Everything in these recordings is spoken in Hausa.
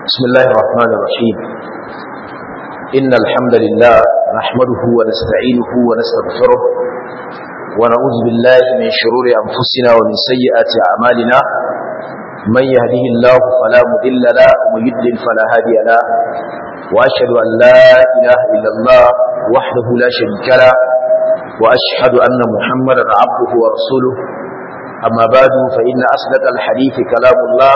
بسم الله الرحمن الرحيم إن الحمد لله نحمده ونستعينه ونستغفره ونعوذ بالله من شرور أنفسنا ومن سيئات أعمالنا من يهده الله فلا مضل له ومن يضلل فلا هادي له وأشهد أن لا إله إلا الله وحده لا شريك له وأشهد أن محمدا عبده ورسوله أما بعد فإن أصدق الحديث كلام الله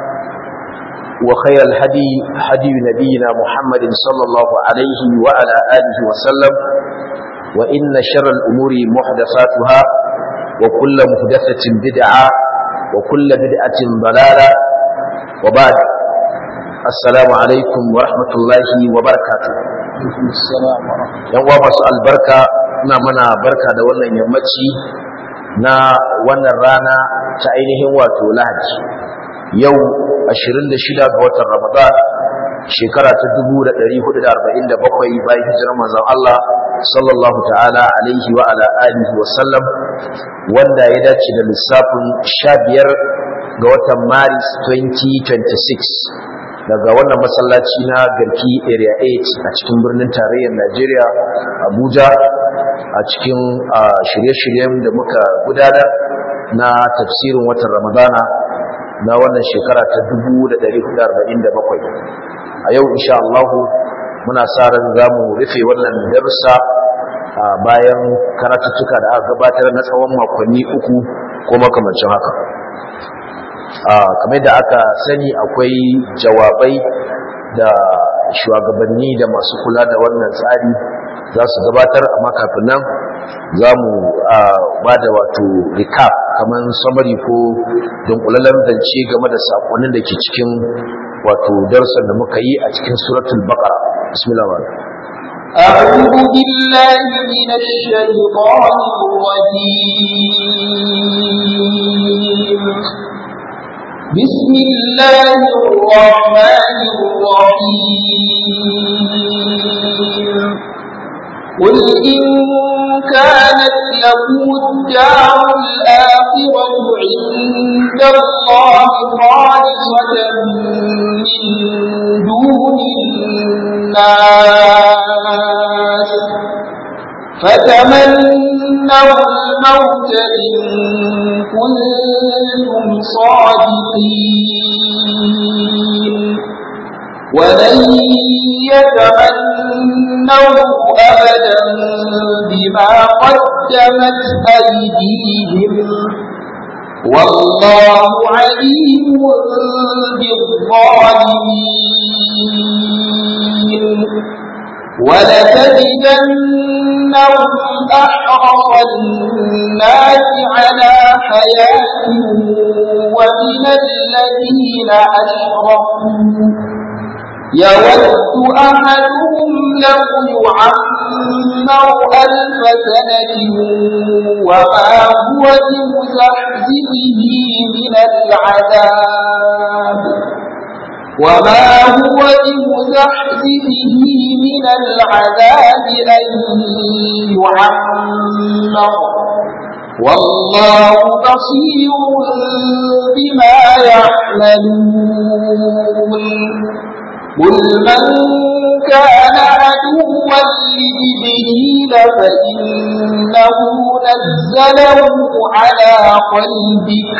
وخير الهدي هدي نبينا محمد صلى الله عليه وعلى آله وسلم وإن شر الأمور محدثاتها وكل محدثة بدعة وكل بدعة ضلالة وبعد السلام عليكم ورحمة الله وبركاته yan uwa masu albarka ina mana barka da wannan yammaci na wannan rana ta ainihin wato Lahadi yau 26 ga watan Ramadan shekara ta 1447 bayan hijirar manzon Allah sallallahu ta'ala alaihi wa ala alihi wa sallam wanda ya dace da lissafin 15 ga watan Maris 2026 daga wannan masallaci na Garki Area 8 a cikin birnin tarayyar Najeriya Abuja a cikin shirye-shiryen da muka gudanar na tafsirin watan Ramadana na wannan shekara ta 1447 a yau insha Allah muna sa ran zamu rufe wannan darussa bayan karatuttuka da aka gabatar na tsawon makonni uku ko makamancin haka kamar da aka sani akwai jawabai da shugabanni da masu kula da wannan tsari za su gabatar amma kafin nan za mu ba da wato recap kamar summary ko dunkulallen zance game da sakonnin da ke cikin wato darussan da muka yi a cikin suratul baqara bismillah أعوذ بالله من الشيطان الرجيم بسم الله الرحمن الرحيم قل إن كانت لكم الدار الآخرة عند الله خالصة من دون الناس فتمنوا الموت إن كنتم صادقين ولن يتمنوا أبدا بما قدمت أيديهم والله عليم بالظالمين ولتجدنهم أحرص الناس على حياة ومن الذين أشركوا يود أحدهم لو يعمر 1000 سنة وما هو بمزحزحه من العذاب أن يعمر والله بصير بما يعملون قل من كان عدوا لجبريل فإنه نزله على قلبك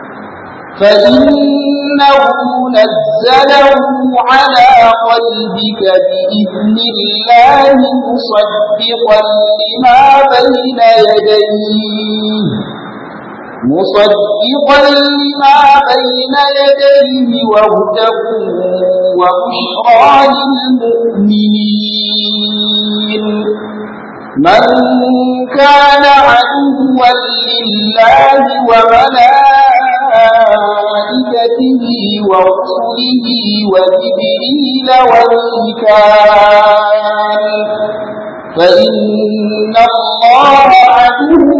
بإذن الله مصدقا لما بين يديه وهدى وبشرى للمؤمنين من كان عدوا لله وملائكته ورسله وجبريل وميكال فإن الله عدو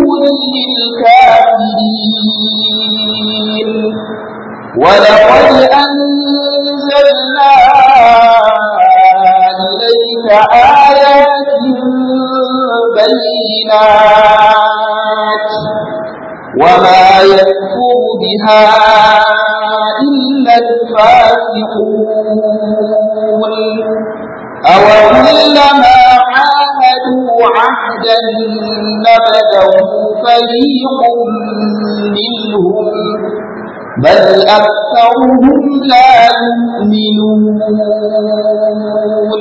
للكافرين ولقد أنزلنا إليك آيات بينات وما يكفر بها إلا الفاسقون أوكلما عاهدوا عهدا نبذه فريق منهم بل أكثرهم لا يؤمنون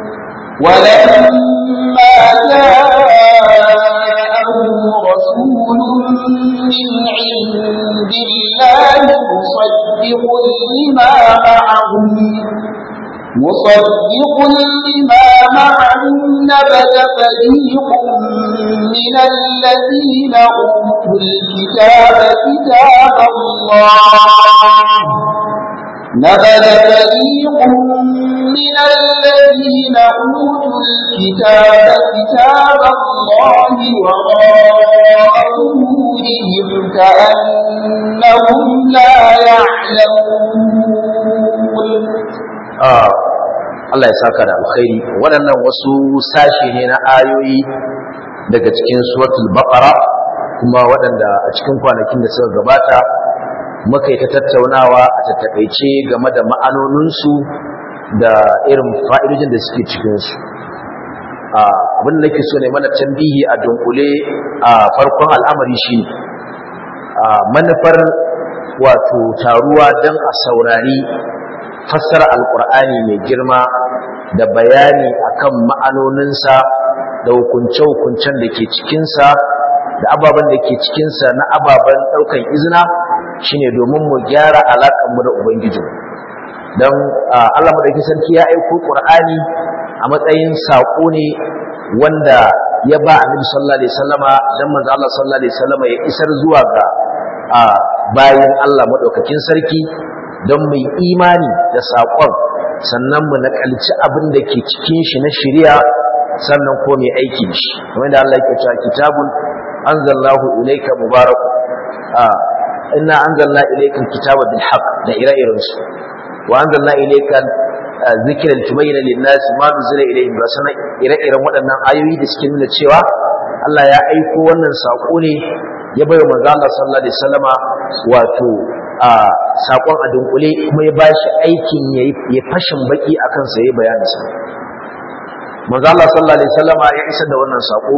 ولما جاءهم رسول من عند الله مصدق لما معهم نبذ فريق من الذين أوتوا الكتاب كتاب الله وراء ظهورهم كأنهم لا يعلمون. Allah ya saka da alkhairi. Waɗannan wasu sashi ne na ayoyi daga cikin suratul baqara, kuma waɗanda a cikin kwanakin da suka gabata muka yi ta tattaunawa a tattakaice game da ma'anoninsu da irin fa'idojin da suke cikinsu. Abin da nake so ne mana tambihi a dunkule a farkon al'amari shi manufar wato taruwa don a saurari fassara alkur'ani mai girma da bayani akan ma'anoninsa da hukunce-hukuncen da ke cikinsa da ababen da ke cikinsa na ababen ɗaukan izina shine domin mu gyara alaƙarmu da ubangiji don Allah madaukakin sarki ya aiko Qur'ani a matsayin saƙo ne wanda ya ba Annabi sallallahu alaihi wasallama dan manzo Allah sallallahu alaihi wasallama ya isar zuwa ga bayin Allah madaukakin sarki don mu imani da saƙon sannan mu nakalci abin da ke cikin shi na shari'a sannan ko mai aiki da shi kamar da Allah yake cewa kitabun anzalallahu ilayka mubarak inna anzalna ilayka alkitaba bil haqq da ire-iren su wa anzalna ilayka zikra litubayyana lin-nas ma nuzila ilayhim rasana ire-iren waɗannan ayoyi da suke nuna cewa Allah ya aiko wannan saƙo ne ya bai wa manzo Allah sallallahu alaihi wasallama wato saƙon a dunkule kuma ya bashi aikin ya fashin baki akan sa yayin bayanin sa manzo Allah sallallahu alaihi wasallama ya isar da wannan saƙo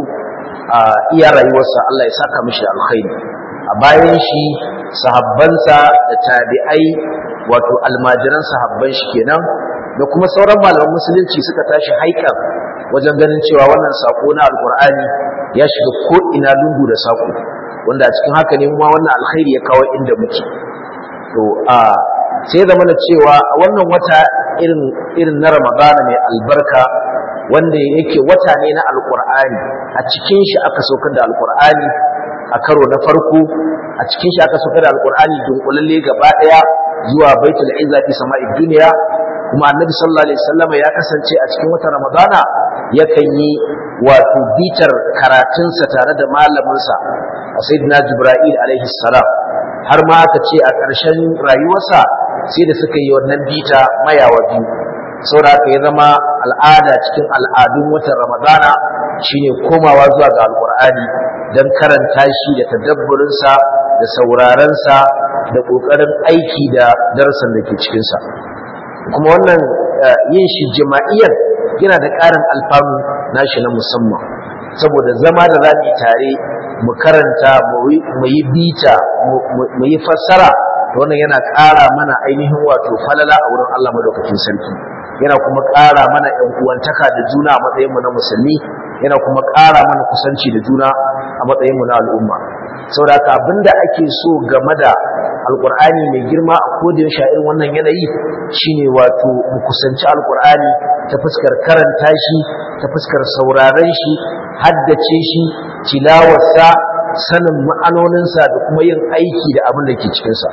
iya rayuwarsa Allah ya saka mishi alkhairi a bayan shi sahabbansa da tabi'ai wato almajiran sahabban shi kenan da kuma sauran malaman musulunci suka tashi haikan wajen ganin cewa wannan sako na alkur'ani ya shiga ko ina lungu da sako wanda a cikin haka ne kuma wannan alkhairi ya kawo inda muke to sai zama na cewa wannan wata irin na Ramadana mai albarka wanda yake wata ne na alkur'ani a cikin shi aka saukar da alkur'ani a karo na farko a cikin shi aka saukar da alkur'ani dunkulalle gaba daya zuwa baitul izza fi sama'id dunya kuma annabi sallallahu alaihi wasallam ya kasance a cikin watan ramadana yakan yi wato bitar karatunsa tare da malaminsa sayyidina jibril alaihi salam har ma aka ce a ƙarshen rayuwarsa sai da suka yi wannan bita mayawa biyu saboda haka ya zama al'ada cikin al'adun watan ramadana shine komawa zuwa ga alqur'ani dan karanta shi da tadabburinsa da saurarensa da ƙoƙarin aiki da darasin da ke cikinsa kuma wannan yin shi jima'iyyar yana da ƙarin alfanu nashi na musamman saboda zama da za mu yi tare mu karanta mu yi bita mu yi fassara da wannan yana ƙara mana ainihin wato falala a wurin Allah madaukakin sarki yana kuma ƙara mana ƴan uwantaka da juna a matsayinmu na musulmi yana kuma ƙara mana kusanci da juna a matsayinmu na al'umma saboda haka abinda ake so game da alqur'ani mai girma a kodin irin wannan yanayi shine wato mu kusanci alqur'ani ta fuskar karanta shi ta fuskar sauraron shi haddace shi tilawarsa sanin ma'anoninsa da kuma yin aiki da abin da ke cikin sa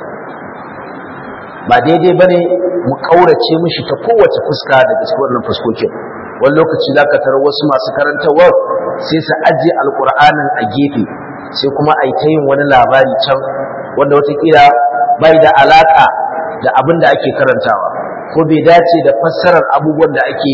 ba daidai bane mu kaurace mishi ta kowace fuska daga cikin wannan fuskokin wani lokaci zaka tarar wasu masu karantawa sai su ajiye alqur'anin a gefe sai kuma a yi ta yin wani labari can wanda watakila bai da alaka da abin da ake karantawa ko bai dace da fassarar abubuwan da ake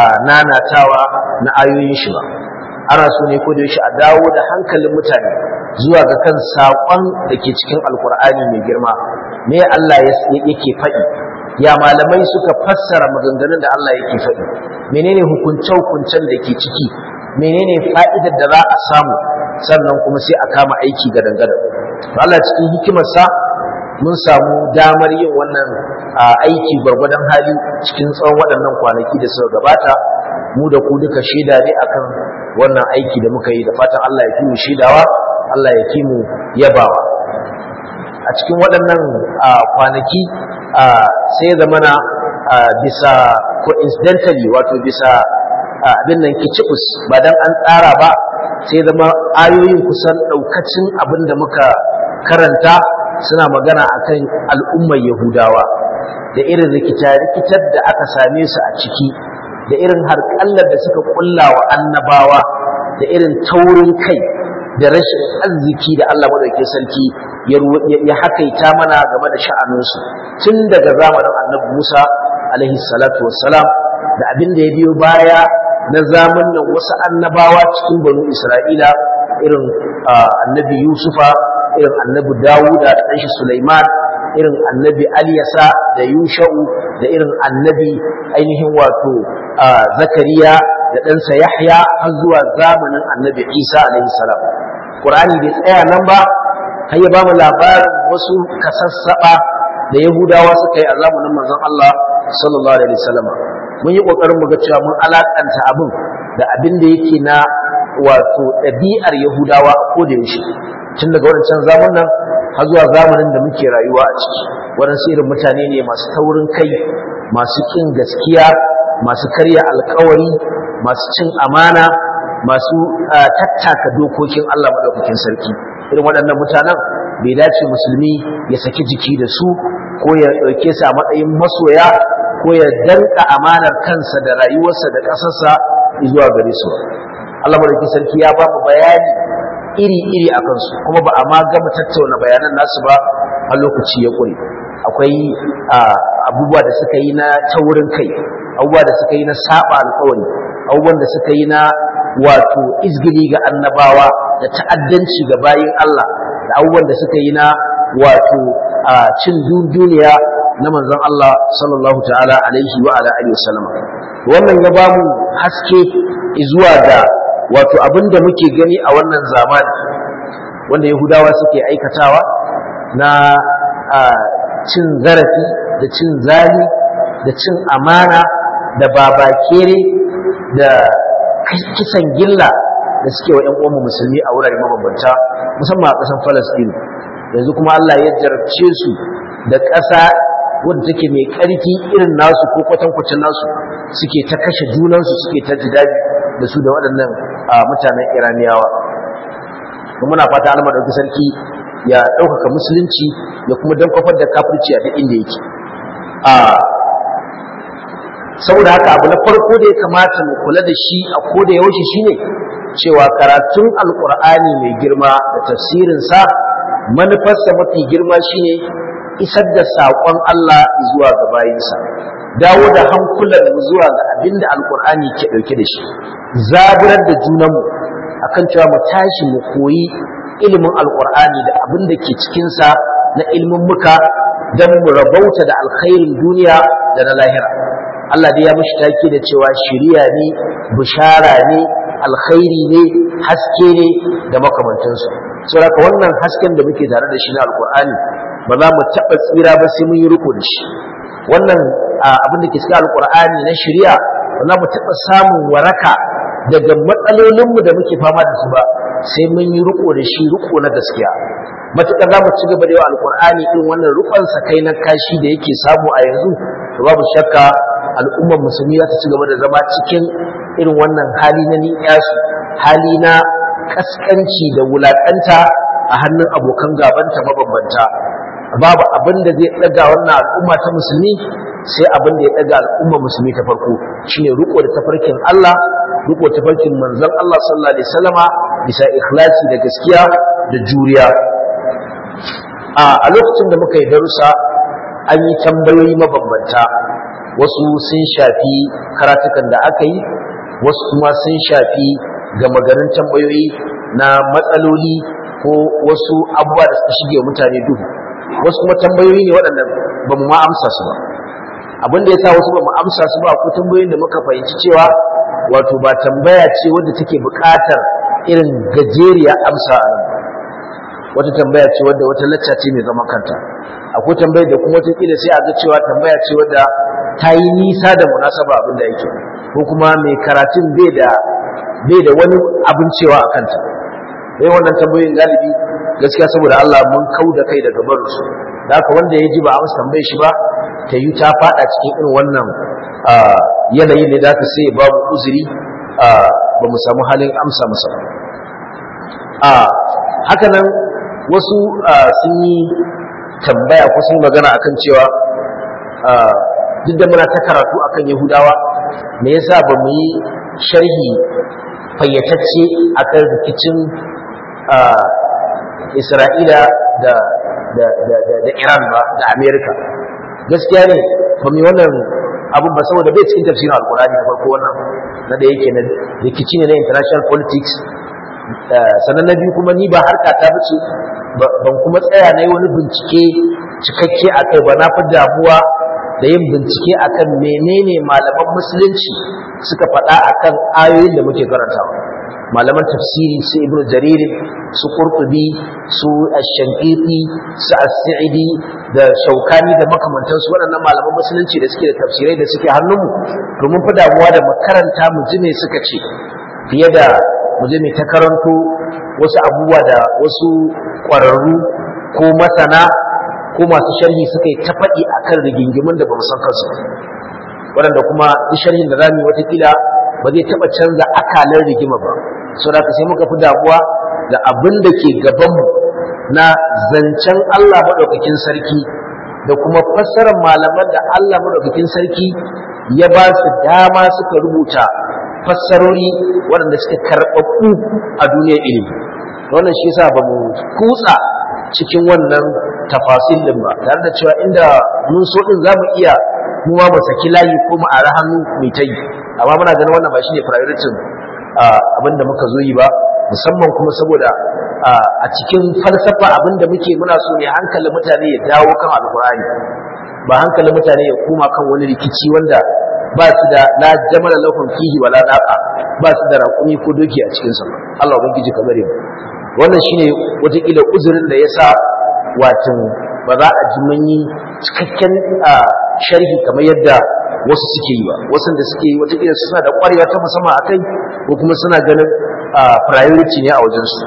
nanatawa na ayoyin shi ba ana so ne ko da yaushe a dawo da hankalin mutane zuwa ga kan saƙon da ke cikin alkur'ani mai girma. Me Allah yake faɗi, ya malamai suka fassara maganganun da Allah yake faɗi, menene hukunce-hukuncen da ke ciki, menene fa'idar da za a samu, sannan kuma sai a kama aiki gadan-gadan. To Allah cikin hikimarsa mun samu damar yin wannan aiki gwargwadon hali cikin tsawon waɗannan kwanaki da suka gabata. Mu da ku duka shaida ne akan wannan aiki da muka yi, da fatan Allah ya fi mu shaidawa, Allah ya fi mu yabawa. A cikin waɗannan kwanaki sai zamana bisa coincidentally, wato bisa abin nan kicibus, ba dan an tsara ba, sai zama ayoyin kusan ɗaukacin abin da muka karanta suna magana akan al'ummar Yahudawa da irin rikitar da aka same su a ciki, da irin harƙallar da suka ƙulla wa annabawa, da irin taurin kai da rashin arziki da Allah madaukakin sarki ya hakaita mana game da sha'aninsu tun daga zamanin annabi Musa alaihi salatu wassalam, da abin da ya biyo baya na zamanin wasu annabawa cikin banu Isra'ila, irin annabi Yusufa, irin annabi Dawuda da ɗanshi Sulaiman, irin annabi Aliyasa da Yusha'u, da irin annabi ainihin wato Zakariya da ɗansa Yahya, har zuwa zamanin annabi Isa alaihi salam. Qur'ani bai tsaya nan ba, har ya bamu labarin wasu kasassaba da Yahudawa suka yi a zamanin manzon Allah sallallahu alaihi wasallam. Mun yi kokarin mu ga cewa mun alakanta abin da abin da yake na wato ɗabi'ar Yahudawa ko da yaushe, tun daga wancan zamanin har zuwa zamanin da muke rayuwa a ciki. Waɗansu irin mutane ne masu taurin kai, masu kin gaskiya, masu karya alkawari, masu cin amana, masu tattaka dokokin Allah madaukakin sarki. Irin waɗannan mutanen bai dace musulmi ya saki jiki da su, ko ya ɗauke su a matsayin masoya, ko ya danka amanar kansa da rayuwarsa da ƙasarsa zuwa gare su. Allah madaukakin sarki ya ba mu bayani iri-iri a kansu, kuma ba a ma gama tattauna bayanan nasu ba a lokaci ya ƙure. Akwai abubuwa da suka yi na taurin kai, abubuwa da suka yi na saba alƙawari, abubuwan da suka yi na wato izgili ga annabawa da ta'addanci ga bayin Allah, da abubuwan da suka yi na wato cin duniya na manzon Allah sallallahu ta'ala alaihi wa ala alihi wasallam. Wannan ya bamu haske zuwa ga wato abinda muke gani a wannan zamani wanda Yahudawa suke aikatawa na cin zarafi da cin zali da cin amana da babakere da kisan gilla da suke wa 'yan uwanmu musulmi a wurare mabambanta, musamman a ƙasar Falasɗin. Yanzu kuma Allah ya jarabce su da ƙasa wadda take mai ƙarfi irin nasu ko kwatankwacin nasu, suke ta kashe junansu, suke ta jidaji da su da waɗannan mutanen Iraniyawa. Muna fata Allah madaukakin sarki ya ɗaukaka musulunci ya kuma dankwafar da kafirci a duk inda yake. Saboda haka abu na farko da ya kamata mu kula da shi a koda yaushe shine cewa karatun alkur'ani mai girma da tafsirinsa, manufarsa mafi girma shine isar da saƙon Allah zuwa ga bayinsa, dawo da hankulan zuwa ga abinda alkur'ani ke ɗauke da shi, zaburar da junanmu akan cewa mu tashi mu koyi ilimin alkur'ani da abin da ke cikinsa na ilimin muka don mu rabauta da alkhairin duniya da na lahira. Allah dai ya mishi take da cewa shiriya ne, bishara ne, alkhairi ne, haske ne da makamantansu. Saboda wannan hasken da muke tare da shi na alkur'ani ba za mu taɓa tsira ba sai mun yi riko da shi. Wannan abin da ke cikin alkur'ani na shiriya ba za mu taɓa samun waraka daga matsalolinmu da muke fama da su ba sai mun yi riko da shi, riko na gaskiya. Matuƙar za mu ci gaba da yawa alkur'ani irin wannan rukon sakai na kashi da yake samu a yanzu, to babu shakka al'ummar musulmi za ta ci gaba da zama cikin irin wannan hali na ni'yasu, hali na kaskanci da wulaƙanta a hannun abokan gabanta mabambanta. Babu abin da zai ɗaga wannan al'umma ta musulmi sai abin da ya ɗaga al'ummar musulmi ta farko, shine riko da tafarkin Allah, riko da tafarkin manzon Allah sallallahu alaihi wasallama bisa ikhlasi da gaskiya da juriya. A lokacin da muka yi darussa an yi tambayoyi mabambanta, wasu sun shafi karatukan da aka yi, wasu kuma sun shafi gama garin tambayoyi na matsaloli ko wasu abubuwa da suka shige mutane duhu, wasu kuma tambayoyi ne waɗanda ba mu ma amsa su ba. Abin da ya sa wasu ba mu amsa su ba ko tambayoyin da muka fahimci cewa wato ba tambaya ce wadda take buƙatar irin gajeriya amsa a nan, wata tambaya ce wadda wata lacca ce mai zaman kanta. Akwai tambayar da kuma wata kila sai a ga cewa tambaya ce wadda ta yi nisa da munasaba abin da yake, ko kuma mai karatun bai da wani abin cewa a kanta. Sai wannan tambayoyin galibi gaskiya saboda Allah mun kau da kai daga barinsu, da haka wanda ya ji ba amsa tambayar shi ba ta yi ta fada cikin irin wannan yanayi ne da ka sai babu uzuri ba mu samu halin amsa masa ba. Haka nan wasu sun yi tambaya ko sun magana akan cewa duk da muna ta karatu akan Yahudawa, me yasa ba mu yi sharhi fayyatacce akan rikicin Isra'ila da Iran ba da Amerika. Gaskiya ne ba mu yi wannan abun ba saboda bai cikin tafsirin Alkur'ani na farko, wannan na da yake na rikici ne na international politics. Sannan na biyu kuma ni ba harka ta bace, ban kuma tsaya na yi wani bincike cikakke a kai ba. Na fi damuwa da yin bincike akan menene malaman musulunci suka faɗa akan ayoyin da muke karantawa. Malaman tafsiri su Ibn Jarir, su Qurtubi, su Ash-Shanqiti, su As-Sa'idi da Shaukani da makamantansu, waɗannan malaman musulunci da suke da tafsirai da suke hannunmu, domin fi damuwa da makaranta mu ji me suka ce fiye da mu je mu ta karanto wasu abubuwa da wasu ƙwararru ko masana ko masu sharhi suka yi ta faɗi akan rigingimin da ba mu san kansu, waɗanda kuma duk sharhin da za mu yi watakila ba zai taɓa canza akalar rigima ba. So da sai muka fi damuwa da abin da ke gabanmu na zancen Allah maɗaukakin sarki da kuma fassarar malaman da Allah maɗaukakin sarki ya ba su dama suka rubuta fassarori waɗanda suka karɓaɓɓu a duniyar ilimi. Wannan shi yasa ba mu kutsa cikin wannan tafasil din ba, tare da cewa inda mun so din za mu iya mu ma mu saki layi ko mu ara hannu mai ta yi, amma muna ganin wannan ba shine priority abinda muka zo yi ba, musamman kuma saboda a cikin falsafa abinda muke muna so ne hankalin mutane ya dawo kan alkur'ani, ba hankalin mutane ya koma kan wani rikici wanda ba su da la jamala lahum fihi wala naqa, ba su da raƙumi ko doki a cikin sa. Allah ubangiji ka bare mu. Wannan shine wataƙila uzurin da yasa watin ba za a ji mun yi cikakken sharhi kamar yadda wasu suke yi ba. Wasu da suke yi wataƙila suna da ƙwarewa ta musamman akai, ko kuma suna ganin priority ne a wajensu.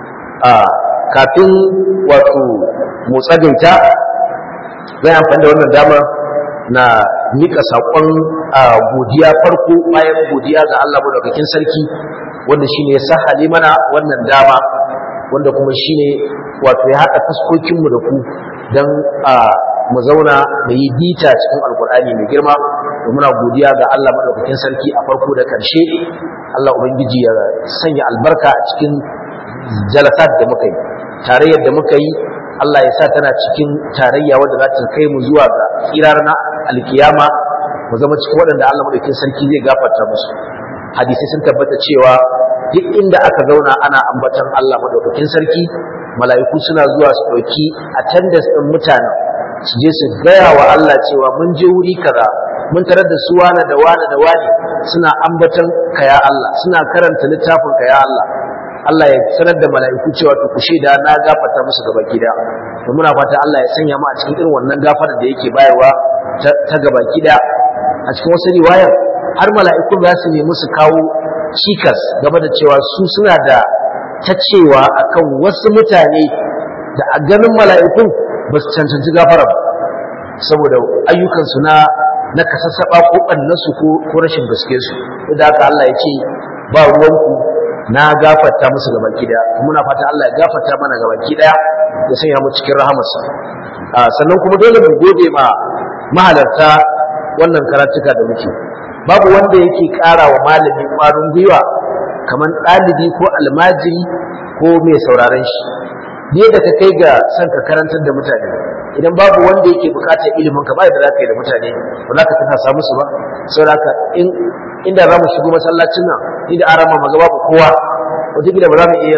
Kafin wato mu tsagaita, zan amfani da wannan dama na mika saƙon godiya farko bayan godiya ga Allah madaukakin sarki, wanda shine ya sahale mana wannan dama, wanda kuma shine wato ya haɗa fuskokinmu da ku don mu zauna da yi bita cikin alkur'ani mai girma. Da muna godiya ga Allah madaukakin sarki a farko da ƙarshe. Allah ubangiji ya sanya albarka a cikin jalasat da muka yi, tarayyar da muka yi, Allah ya sa tana cikin tarayya wadda za ta kai mu zuwa ga tsirar na alkiyama, mu zama cikin waɗanda Allah madaukakin sarki zai gafarta musu. Hadisi sun tabbata cewa duk inda aka zauna ana ambaton Allah madaukakin sarki, mala'iku suna zuwa su ɗauki attendance ɗin mutane su je su gaya wa Allah cewa mun je wuri kaza, mun tarar da su wane da wane da wane suna ambaton ka ya Allah, suna karanta littafin ka ya Allah. Allah ya sanar da mala'iku cewa to ku shaida na gafarta musu gaba gida. To muna fata Allah ya sanya mu a cikin irin wannan gafarar da yake bayarwa ta gaba gida. A cikin wasu riwayar har mala'iku za su nemi su kawo cikas game da cewa su suna da ta cewa akan wasu mutane da a ganin mala'ikun ba su cancanci gafara ba, saboda ayyukansu na kasassaba ko ɓannansu ko rashin gaske su. Da haka Allah ya ce ba ruwanku, na gafarta musu gabaki daya. Muna fata Allah ya gafarta mana gabaki daya ya sanya mu cikin rahamarsa. Sannan kuma dole mu gode ma mahalarta wannan karatuka da muke. Babu wanda yake ƙara wa malami ƙwarin gwiwa kamar ɗalibi ko almajiri ko mai sauraron shi. Da ka kai ga son ka karantar da mutane, idan babu wanda yake buƙatar ilimin ka ba da za ka yi da mutane, ba za ka tafasa musu ba. Saboda haka inda za mu shigo masallacin nan, inda an rama maga babu kowa, wataƙila ba za mu iya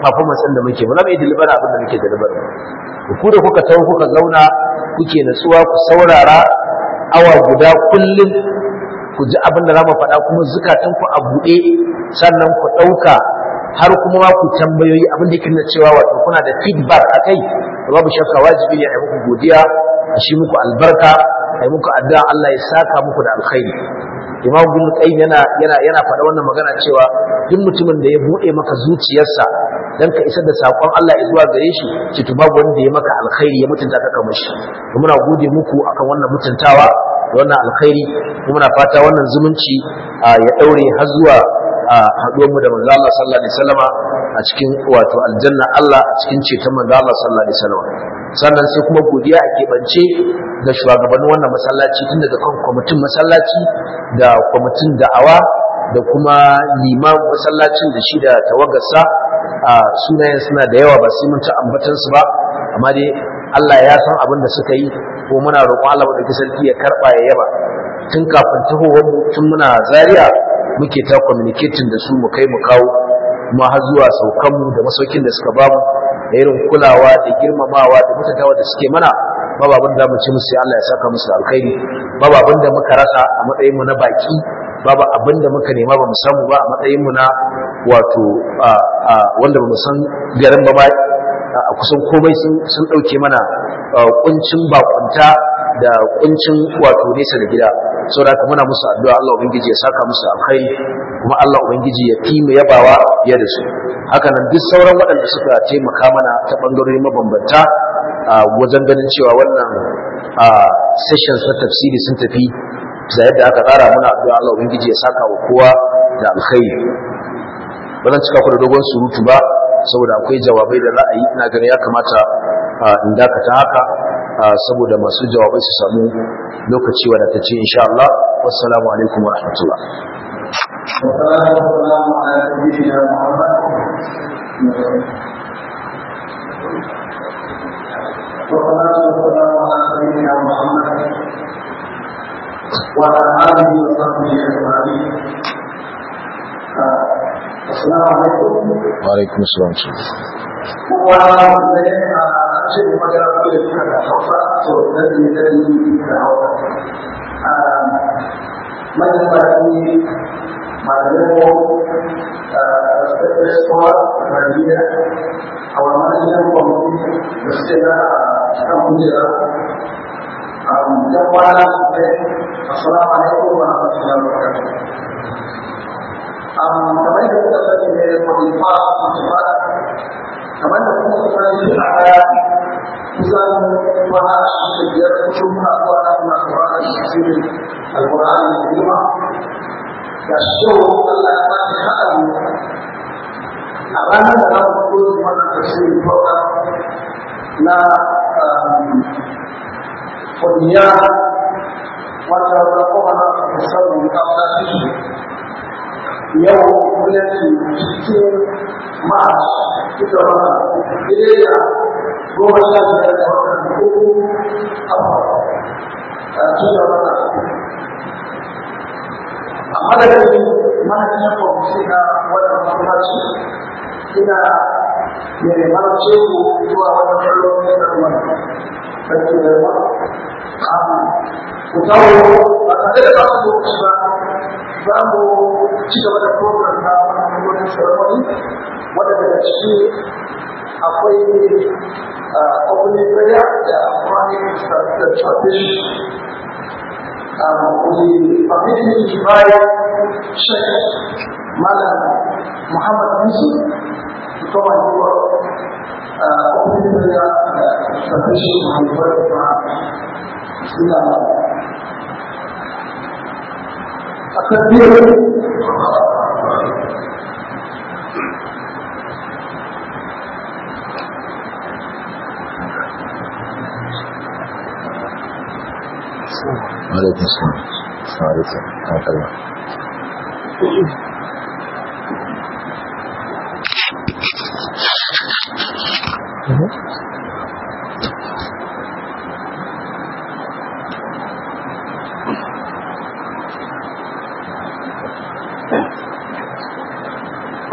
performance ɗin da muke ba za mu yi deliver abin da muke deliver ku da kuka tawo kuka zauna kuke natsuwa ku saurara awa guda kullum ku ji abin da za mu faɗa kuma zukatanku a buɗe sannan ku ɗauka har kuma ma ku tambayoyi abin da yake nuna cewa wato kuna da feedback akai babu shakka wajibi ne a yi muku godiya a shi muku albarka a yi muku addu'a Allah ya saka muku da alkhairi Imam Ibn Qayyim yana faɗa wannan magana cewa duk mutumin da ya buɗe maka zuciyarsa dan ka isar da sakon Allah zuwa gare shi ce to babu wanda ya maka alkhairi ya mutunta ka kamar shi muna gode muku akan wannan mutuntawa da wannan alkhairi muna fata wannan zumunci ya daure har zuwa haduwar mu da manzo Allah sallallahu alaihi wasallama a cikin wato aljanna Allah a cikin ceton manzo Allah sallallahu alaihi wasallama sannan sai kuma godiya a keɓance ga shugabannin wannan masallaci tun daga kan kwamitin masallaci da kwamitin da'awa da kuma liman masallacin da shi da tawagarsa sunayen suna da yawa ba sai mun ci ambatan su ba amma dai Allah ya san abin da suka yi ko muna roƙon Allah da sarki ya karba ya yaba tun kafin tahowar mu tun muna Zaria muke ta communicating da su mu kai mu kawo kuma har zuwa saukan mu da masaukin da suka bamu da irin kulawa da girmamawa da mutuntawa da suke mana babu abin da mu ci musu sai Allah ya saka musu alkhairi babu abin da muka rasa a matsayin mu na baki babu abin da muka nema ba mu samu ba a matsayin mu na wato wanda ba mu san garin ba ba a kusan komai sun dauke mana kuncin bakunta da kuncin wato nesa da gida saboda haka muna musu addu'a Allah ubangiji ya saka musu alkhairi kuma Allah ubangiji ya fi mu yabawa fiye da su haka nan duk sauran waɗanda suka taimaka mana ta bangarori mabambanta wajen ganin cewa wannan sessions na tafsiri sun tafi da yadda aka tsara muna addu'a Allah ubangiji ya saka wa kowa da alkhairi ba zan cika ku da dogon surutu ba saboda akwai jawabai da ra'ayi ina ganin ya kamata in dakata haka saboda masu jawabai su samu lokaci wadatacce insha Allah wassalamu alaikum wa rahmatullah وعلى آله وصحبه أجمعين. السلام عليكم. وعليكم السلام. أشهد أن لا إله إلا الله السلام عليكم ورحمة الله وبركاته. kamar da kuka sani ne kwalifa kamar da kuma sani a kusan kwana da biyar kusur muna zuwa na muna saurara da tasirin alkur'ani da girma ga shau Allah ya sake haɗa mu a ranar da za mu fito da wannan tasirin program na kwaniya wata kuma na musamman kafin yau gwamnati cikin ma'ash ita mana ɗaya goma sha biyar da watan uku a cikin mana a madadin manajin kwamfi na wannan mamaci ina mai marce ku zuwa wani kallon ne da wani sarki da yawa ku kawo ba tare da ba su lokaci ba za mu ci gaba da program na wani ceremony wadda daga ciki akwai opening prayer da Quranic tradition. We permitted to invite Sheikh Malam Muhammad Yusuf to come and do opening prayer tradition on the word of God. Alaikum salam. Alaikum.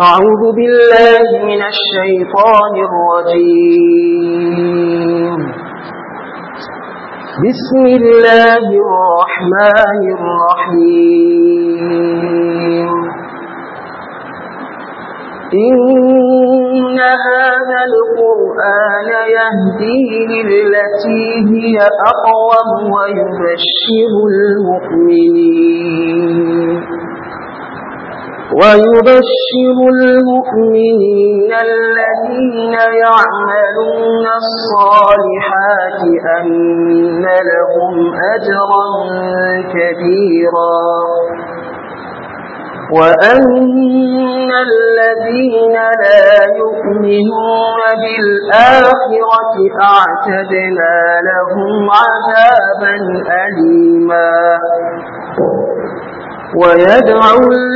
أعوذ بالله من الشيطان الرجيم بسم الله الرحمن الرحيم إن هذا القرآن يهدي للتي هي أقوم ويبشر المؤمنين الذين يعملون الصالحات أن لهم أجرا كبيرا وأن الذين لا يؤمنون بالآخرة أعتدنا لهم عذابا أليما ويدعو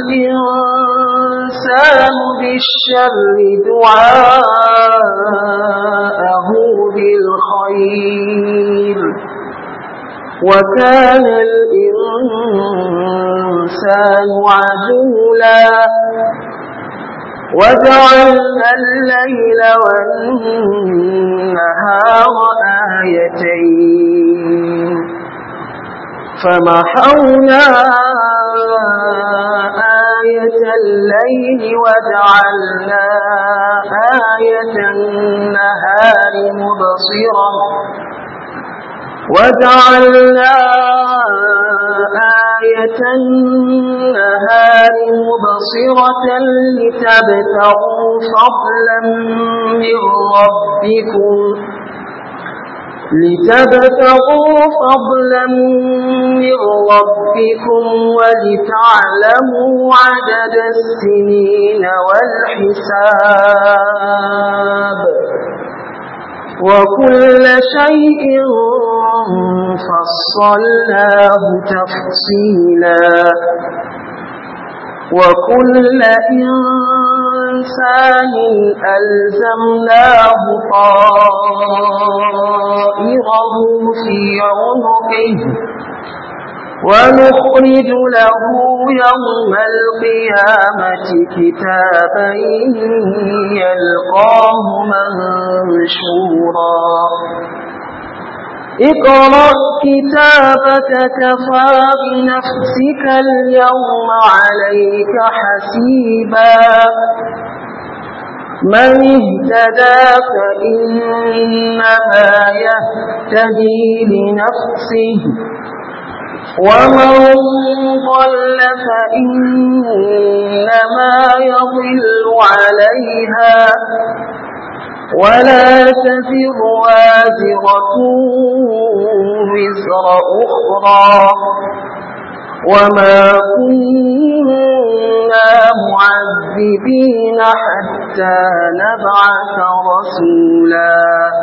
الإنسان بالشر دعاءه بالخير وكان الإنسان عجولا وجعلنا الليل والنهار آيتين فمحونا آية الليل وجعلنا آية النهار مبصرة لتبتغوا فضلا من ربكم ولتعلموا عدد السنين والحساب وكل شيء فصلناه تفصيلا وكل إنسان ألزمناه طائره في عنقه ونخرج له يوم القيامة كتابا يلقاه منشورا اقرأ كتابك كفى بنفسك اليوم عليك حسيبا من اهتدى فإنما يهتدي لنفسه ومن ضل فإنما يضل عليها ولا تزر وازرة وزر أخرى وما كنا معذبين حتى نبعث رسولا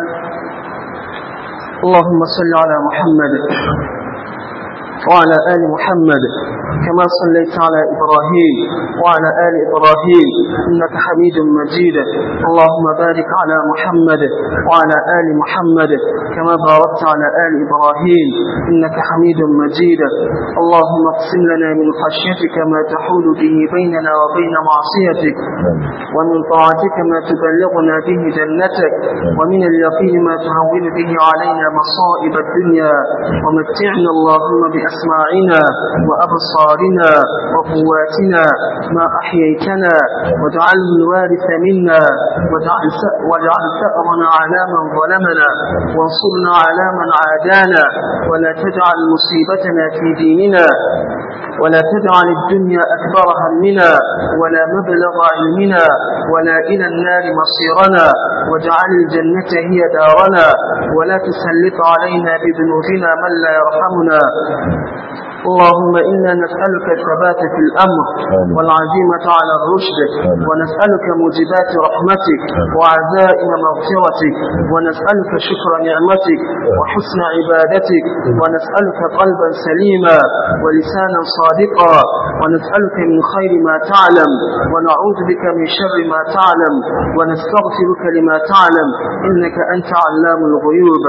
اللهم صل على محمد وعلى آل محمد كما صليت على إبراهيم وعلى آل إبراهيم إنك حميد مجيد اللهم بارك على محمد وعلى آل محمد كما باركت على آل إبراهيم إنك حميد مجيد اللهم اقسم لنا من خشيتك ما تحول به بيننا وبين معصيتك ومن طاعتك ما تبلغنا به جنتك ومن اليقين ما تهون به علينا مصائب الدنيا ومتعنا اللهم بأسماعنا وأبصارنا وقواتنا ما أحييتنا واجعله الوارث منا واجعل ثأرنا على من ظلمنا وانصرنا على من عادانا ولا تجعل مصيبتنا في ديننا ولا تجعل الدنيا أكبر همنا ولا مبلغ علمنا ولا إلى النار مصيرنا واجعل الجنة هي دارنا ولا تسلط علينا بذنوبنا من لا يرحمنا اللهم إنا نسألك الثبات في الأمر والعزيمة على الرشد ونسألك موجبات رحمتك وعزائم مغفرتك ونسألك شكر نعمتك وحسن عبادتك ونسألك قلبا سليما ولسانا صادقا ونسألك من خير ما تعلم ونعوذ بك من شر ما تعلم ونستغفرك لما تعلم إنك أنت علام الغيوب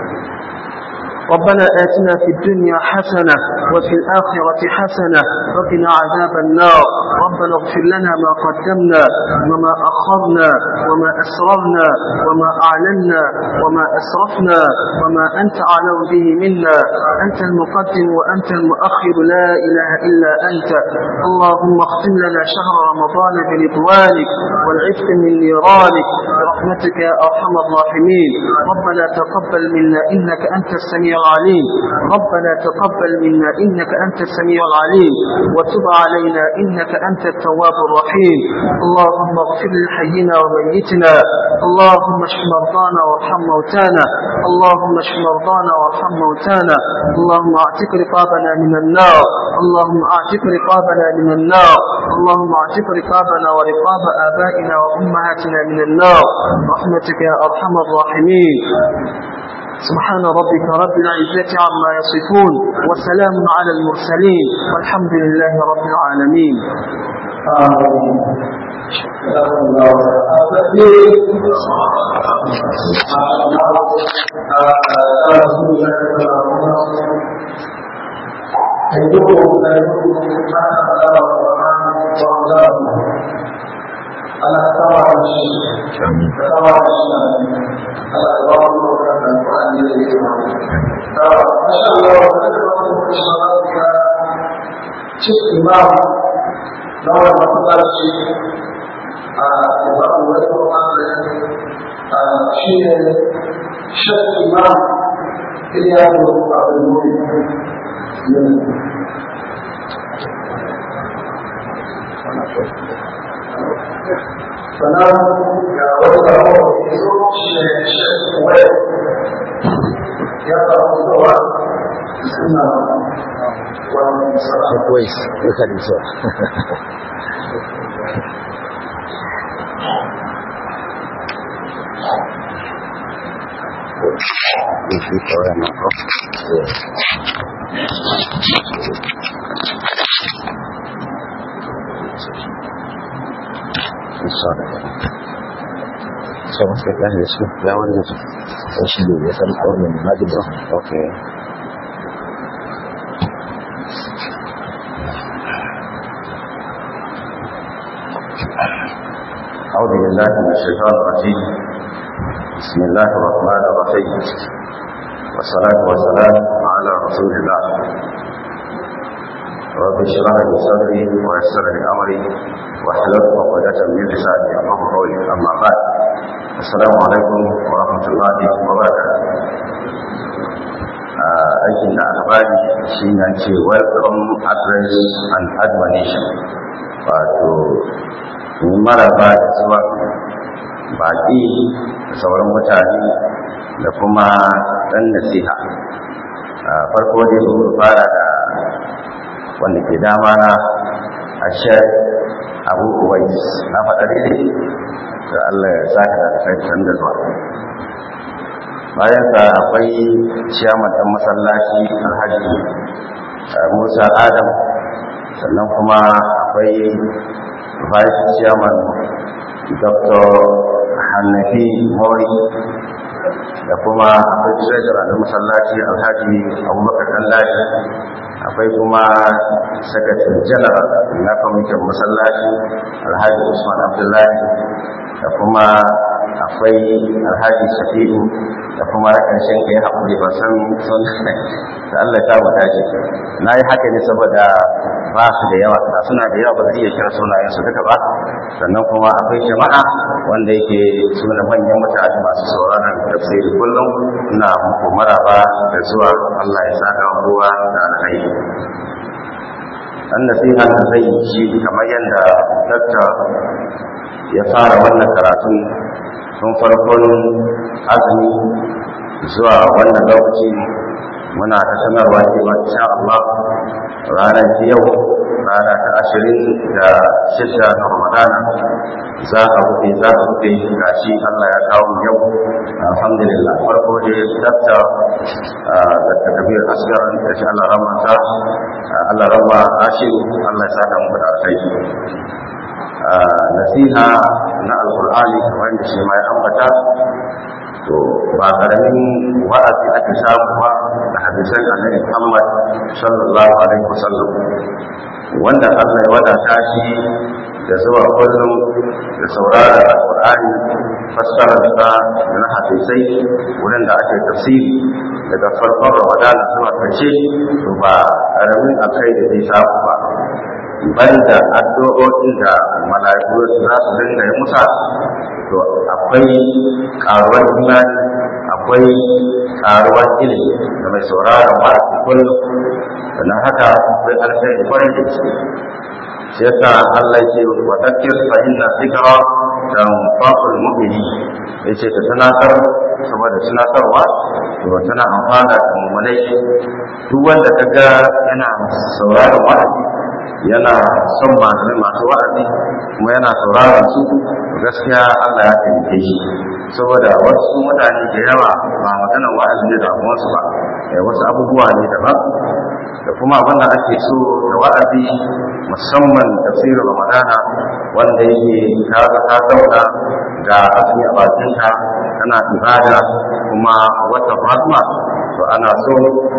ربنا آتنا في الدنيا حسنة وفي الآخرة حسنة وقنا عذاب النار ربنا اغفر لنا ما قدمنا وما أخرنا وما أسررنا وما أعلنا وما أسرفنا وما أنت أعلم به منا. أنت المقدم وأنت المؤخر لا إله إلا أنت. اللهم اختم لنا شهر رمضان برضوانك والعتق من نيرانك برحمتك يا أرحم الراحمين. ربنا تقبل منا إنك أنت السميع العليم. ربنا تقبل منا إنك أنت السميع العليم وتب علينا إنك أنت التواب الرحيم. اللهم اغفر لحينا وميتنا. اللهم اشف مرضانا وارحم موتانا. اللهم اشف مرضانا وارحم موتانا. اللهم اعتق رقابنا من النار. اللهم اعتق رقابنا من النار. اللهم اعتق رقابنا ورقاب آبائنا وأمهاتنا من النار برحمتك يا أرحم الراحمين. سبحان ربك رب العزة عما يصفون وسلام على المرسلين والحمد لله رب العالمين. Allah tawarkan Allah tawarkan Al-Quran ini. Masyaallah, kita cik imam dalam masalah sebab Syekh Imam Ilyas Abdul Muhyiddin. Sannan ga wasu rahoto da su shi ya faru zuwa suna wani sarari. Akwai dukkan su. So masih kan itu lawan itu. Saya biasa orang lagi bro. Oke. أعوذ بالله من الشيطان الرجيم. بسم الله الرحمن الرحيم. والصلاة والسلام على رسول الله. رب اشرح لي صدري ويسر لي أمري واحلل عقدة من لساني يفقهوا قولي. أما بعد، السلام عليكم ورحمة الله وبركاته. aikin da aka bani shi ne ce welcome address and admonition, wato ni maraba da zuwa baki da sauran mutane da kuma dan nasiha. Farko dai mu fara da wanda ke dama na Sheikh Abu Uwais, na faɗa daidai da Allah ya saka da kai da zuwa. Bayan sa akwai ciyaman ɗan masallaci Alhaji Musa Adam, sannan kuma akwai vice chairman Dr. Hanafi Mori, da kuma akwai treasurer na masallaci Alhaji Abubakar Dallaji, akwai kuma secretary general na kwamitin masallaci Alhaji Usman Abdullahi, da kuma akwai Alhaji Shafi'u, da kuma ƙarshen kai haƙuri ba san sun da Allah ta mu dace. Na yi haka ne saboda ba su da yawa, da suna da yawa ba zai iya kira sunayensu duka ba. Sannan kuma akwai jama'a wanda yake suna manyan mutane masu sauraron tafsiri kullum. Ina muku maraba da zuwa, Allah ya saka kowa da alkhairi. Dan nasiha da zai yi kamar yadda dakta ya fara wannan karatun tun farkon azumi zuwa wannan lokaci. Muna ta sanarwa cewa insha Allah ranar yau, rana ta 26 ga Ramadana, za a buɗe gashi Allah ya kawo mu yau, alhamdulillah. Farko dai Dr. Kabir Asgar da shi Allah ramata, Allah ramma ashiru, Allah ya saka mu da alkhairi. Nasiha na alqur'ani wanda shi ma ya ambata, to ba karamin wa'azi ake samu ba da hadisan Annabi Muhammad sallallahu alaihi wasallam, wanda Allah ya wadata shi da zuwa kullum da saurara Al-Qur'ani, fassararsa da na hadisai wurin da ake tafsiri daga farkon Ramadan zuwa ƙarshe, to ba ƙaramin akai da zai samu ba. Banda addu'o'in da mala'iku za su dinga yi musa, to akwai ƙaruwar imani, akwai ƙaruwar ilimi da mai sauraron wa'azi kullum, sannan haka akwai alkhairi kwarai da gaske. Shi yasa Allah ya ce wa dhakkir fa inna dhikra tanfa'ul mu'minin, yace ta tunatar saboda tunatarwa to tana amfana da mu'minai. Duk wanda kaga yana sauraron wa'azi, yana son malamai masu wa'azi kuma yana sauraron su, gaskiya Allah ya taimake shi. Saboda wasu mutane da yawa ba maganar wa'azi ne da wasu ba, wasu abubuwa ne daban, da kuma abin da ake so da wa'azi, musamman tafsirin Ramadana wanda yake kaga ka zauna ga asmi a bakinka kana ibada kuma wata fatma, to ana so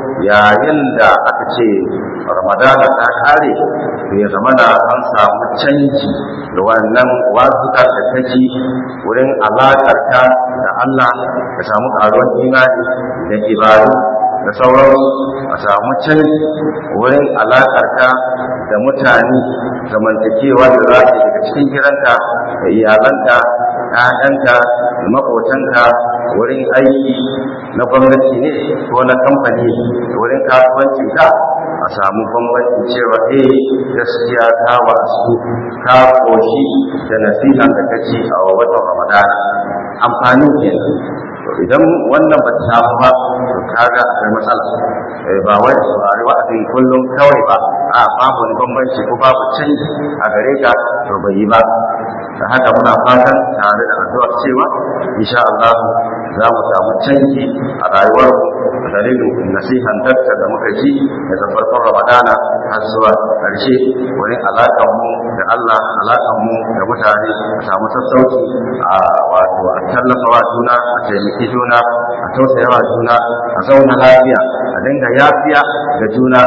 yayin da aka ce Ramadana ta kare to ya zama da an samu canji da wannan wazuka da kaji wurin alaƙarka da Allah, ka samu ƙaruwar imani da ibadu da sauran, a samu canji wurin alaƙarka da mutane, zamantakewa da za su daga cikin gidanka da iyalanka, ‘ya'yanka da maƙotanka, wurin aiki na gwamnati ne ko na kamfani, wurin kasuwancinka, a samu bambanci cewa gaskiya ta wasu ka koshi da nasiha da kaci a watan Ramadana. Amfanin kenan. Idan wannan ba ta samu ba, to kaga akwai matsala. Ba wai saurari wa'azin kullum kawai ba, a babu wani bambanci ko babu canji a gare ka, to bai yi ba. Da haka muna fatan tare da addu'ar cewa insha Allah za mu samu canji a rayuwar mu dalilin nasihan dakta da muka ji daga farkon Ramadana har zuwa ƙarshe, wurin alaƙar mu da Allah, alaƙar mu da mutane, a samu sassauci a wato a tallafa wa juna, a taimaki juna, a tausaya wa juna, a zauna lafiya, a dinga yafiya da juna.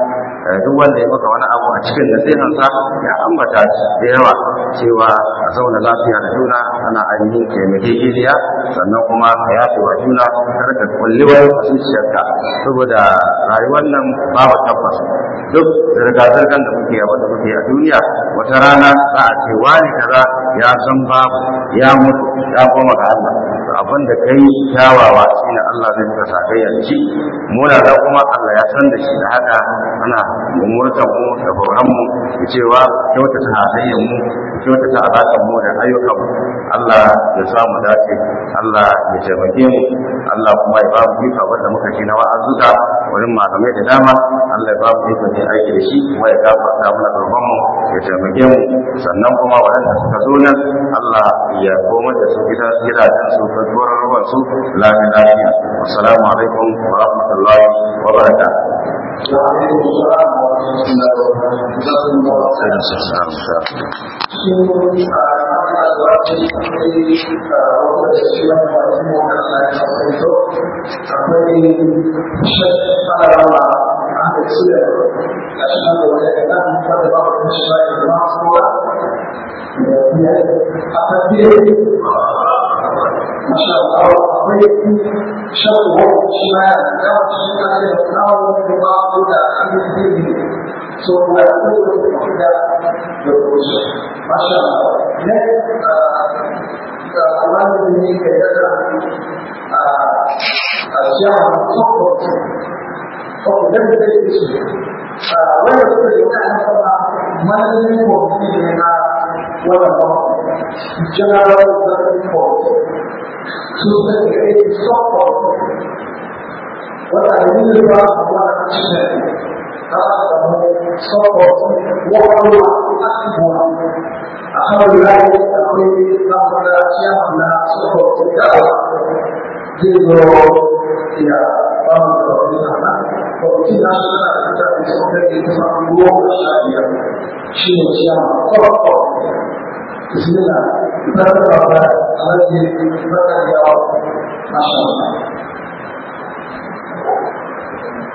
Duk wanda ya maka wani abu a cikin nasihansa ya ambata da yawa cewa a zauna lafiya da juna, ana ainihin taimakekeniya, sannan kuma ka yafe wa juna, kar ka kulli wani zuciyarka, saboda rayuwar nan babu tabbas. Duk zirga-zirgar da muke a duniya, wata rana za a ce wani kaza ya san babu, ya mutu, ya koma ga Allah. Abin da kai kyawawa shine Allah zai maka sakayya da shi, muna da kuma Allah ya san da shi. Da haka ana umurtan mu da horon mu da cewa kyautata halayen mu, kyautata alaƙar mu da ayyukan mu. Allah ya samu dace, Allah ya taimake mu, Allah kuma ya ba mu iko wanda muka ji na wa'azuka wurin malamai da dama. Allah ya ba mu iko ne aiki da shi, kuma ya gafarta mana gaban mu, ya taimake mu. Sannan kuma waɗanda suka zo nan, Allah ya komar da su gidajen su ta zuwar ruwan su lafiya. Assalamu alaikum wa rahmatullahi wa barakatuh. Masya Allah, syarwa shima dalam cerita yang tahu bahwa tidak ini semua itu tidak berus. Masya Allah, Allah ini kata siapa sokot, dan itu. Walau kita apa mana ini mungkin dengan walau jangan berpikir sudah jadi sokong. Walau ini adalah wajib. Kalau kamu sokong, walau aku alhamdulillah aku nampak siapa nak sokong kita. Jadi ya, kalau di sana, kalau kita sudah sokong itu semua sahaja. Siapa sokong? Bismillah. Kita berdoa lagi berdoa. Masya Allah.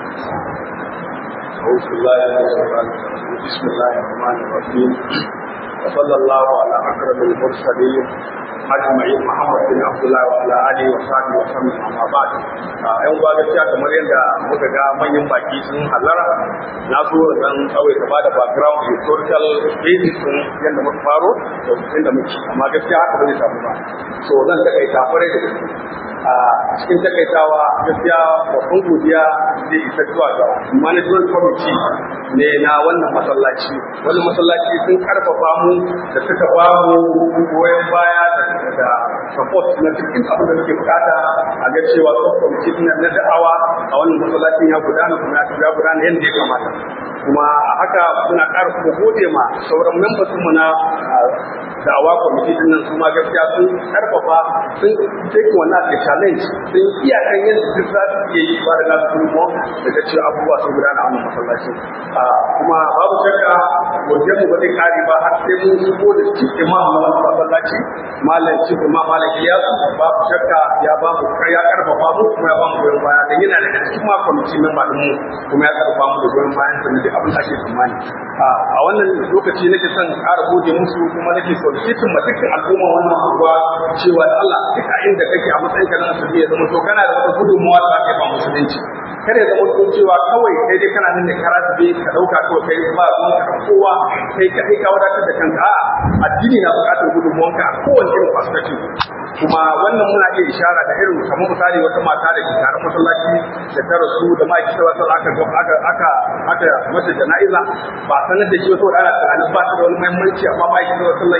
أعوذ بالله من الشيطان الرجيم بسم الله الرحمن الرحيم وصلى الله على أكرم المرسلين أجمعين محمد بن عبد الله وعلى آله وصحبه وسلم أما بعد أيها gaskiya kamar yadda muka ga manyan baki sun hallara na so zan kawai ta bada background historical basis din yadda muka faro da inda muke amma gaskiya haka ba zai samu ba so zan takaita kwarai da gaske a cikin takaitawa gaskiya babban godiya zai isa zuwa ga management committee ne na wannan masallaci sun karfafa mu da suka ba mu goyon baya da support na cikin abin da muke bukata a ga cewa committee na da'awa a wannan masallacin ya gudana kuma ya gudana yadda ya kamata kuma haka suna ƙara gode ma sauran members mu na da'awa committee din nan su ma gaskiya sun karfafa sun take wannan da challenge sun iya kan yadda duk za su iya yi ba da nasu mu daga cewa abubuwa sun gudana a wannan masallaci kuma babu shakka godiyar mu ba zai kare ba har sai mun shigo da cikin imam na wannan masallaci malam cikin imam malam Iyasu babu shakka ya ba mu ya karfafa mu kuma ya ba mu goyon baya dan yana daga cikin ma committee member din mu kuma ya karfafa mu da goyon bayan sa da abin da ake tsammani a wannan lokaci nake son ƙara gode musu kuma nake so cikin dukkan al'umma wannan abuwa cewa da Allah duka inda kake a matsayin ka na musulmi ya zama to kana da wata gudunmuwa da kake ba musulunci kada ya zama to cewa kawai kai dai kana nan da karatu ka dauka kawai kai ba ruwan ka kowa kai kadai ka wadatar da kanka a addini na buƙatar gudunmuwanka a kowane irin perspective kuma wannan muna iya ishara da irin kamar misali wata mata da ke taron masallaci da ta rasu da ma'aikata wata aka mata jana'iza ba sanar da shi wata wadda ana tunanin ba ta da wani muhimmanci amma ma'aikata wata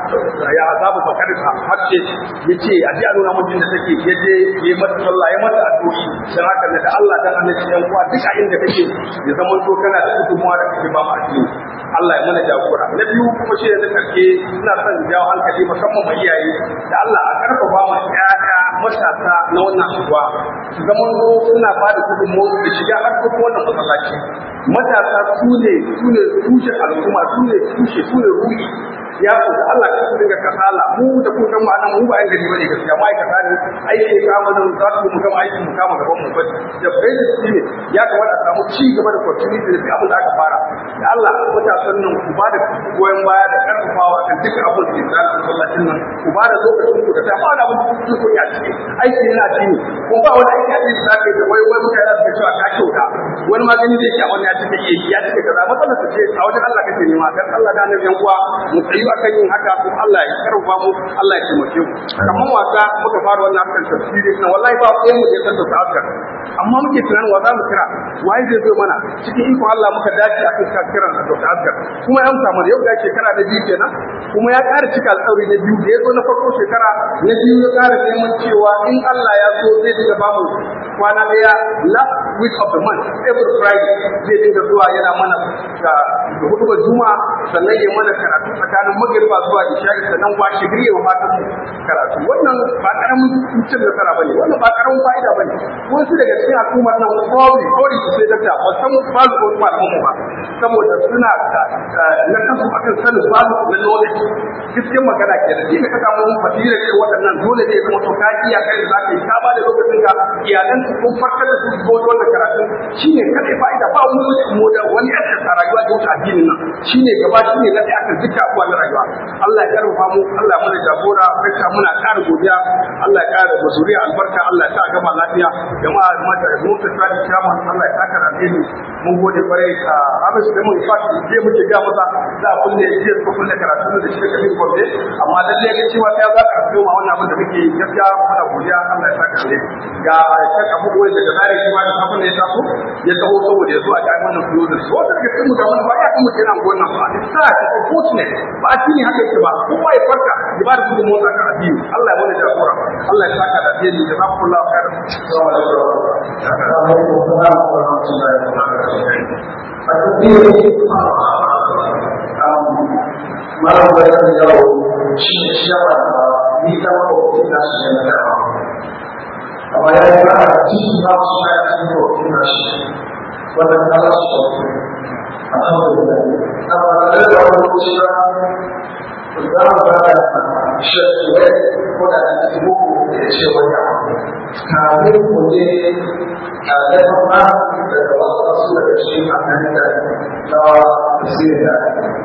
ya azaba bakar hakke ya ce a ji a nuna mutum da take ya je ya yi mata sallah ya mata addu'i don haka da Allah dan annabi yan uwa duka inda kake ya zama to kana da gudunmuwa da kake ba mu addini Allah ya mana jagora na biyu kuma shi da karke ina son jawo hankali musamman mai iyaye da Allah a karfafa mu ƴaƴa matasa na wannan unguwa su zama to suna ba da gudunmuwa da shiga harkokin wannan masallaci matasa su ne tushen al'umma su ne ruhi ya ko da Allah ka su dinga kasala mu da ku kan ma'anan mu ba yan gari bane gaskiya ma'aikata ne aiki ka mana za su mu gama aiki mu kama gaban mu bane da bayan shi ne ya kamata a samu ci gaba da continuity da abin da aka fara da Allah matasan nan ku ba da goyon baya da karfafawa kan duk abin da za su sallacin nan ku ba da lokacin ku da ta ba da abin da ku ya ci aiki yana ci ne ko ba wani aiki a cikin da kai da wai mutane da cewa ka kyauta wani magani zai sha wani ya ci take ya ci kaza matsalar ta ce a wajen Allah kake nema dan Allah da annabi yan uwa mu tsayi akan yin haka ko Allah ya karfafa mu Allah ya taimake mu kamar wasa muka fara wannan harkar tafsiri na wallahi ba ɗayan mu da san da tsakar amma muke tunanin wa za mu kira waye zai zo mana cikin ikon Allah muka dace a kan kiran da tsakar kuma ya amsa mana yau da shekara da biyu kenan kuma ya ƙara cika alƙawari na biyu da ya zo na farko shekara na biyu ya ƙara neman cewa in Allah ya so zai dinga ba mu kwana ɗaya last week of the month every Friday zai dinga zuwa yana mana da hudubar juma'a sannan ya mana karatu tsakanin magriba zuwa isha'i sannan washe gari wa matan karatu wannan ba karamin cin nasara bane wannan ba karamin fa'ida bane wasu daga cikin al'ummar nan kawai su sai dakta ba san balu ko malamu ba saboda suna na kasu akan sanin balu na knowledge cikin magana ke da kika ka samu fadila ce waɗannan dole ne kuma to ka iya kai da zaka yi ka ba da lokacin ka iyalan su kun farkar da su ko wannan karatu shine kadai fa'ida ba wani asar a rayuwa da wuta addinin nan shine gaba shine na da aka duka abuwa na rayuwa Allah ya karfafa mu Allah mana jagora barka muna ƙara godiya Allah ya ƙara basuriya albarka Allah ya sa gama lafiya jama'a mata da mu tsari kiyama Allah ya saka alheri mun gode bare a abin da mun fata je muke ga masa za a kulle je ko kulle karatu da shi da min gobe amma lalle ga cewa kai za ka rabu ma wannan abin da muke gaskiya muna godiya Allah ya saka alheri ga kan abubuwan da zai yi ma da abin da ya taso ya taho saboda ya zo a ga wannan close so da kake mu da wannan ba ya kuma kenan wannan ba it's unfortunate ba a tini haka yake ba kowa ya farka ya ba da gudun motsa ka addini Allah ya bada jagora Allah ya saka da alheri da zakullahu khair assalamu alaikum malam bayan yau shi ne shawar ni ta ko ina shi ne da amma ya yi ba ci ba su sai cikin ko ina shi wannan Allah su ko alhamdulillah amma da wannan cewa da ba da shi ko da cikin ko da ce wani kafin mu je a dafa ma daga wasu daga cikin amfani da tawa da sirri da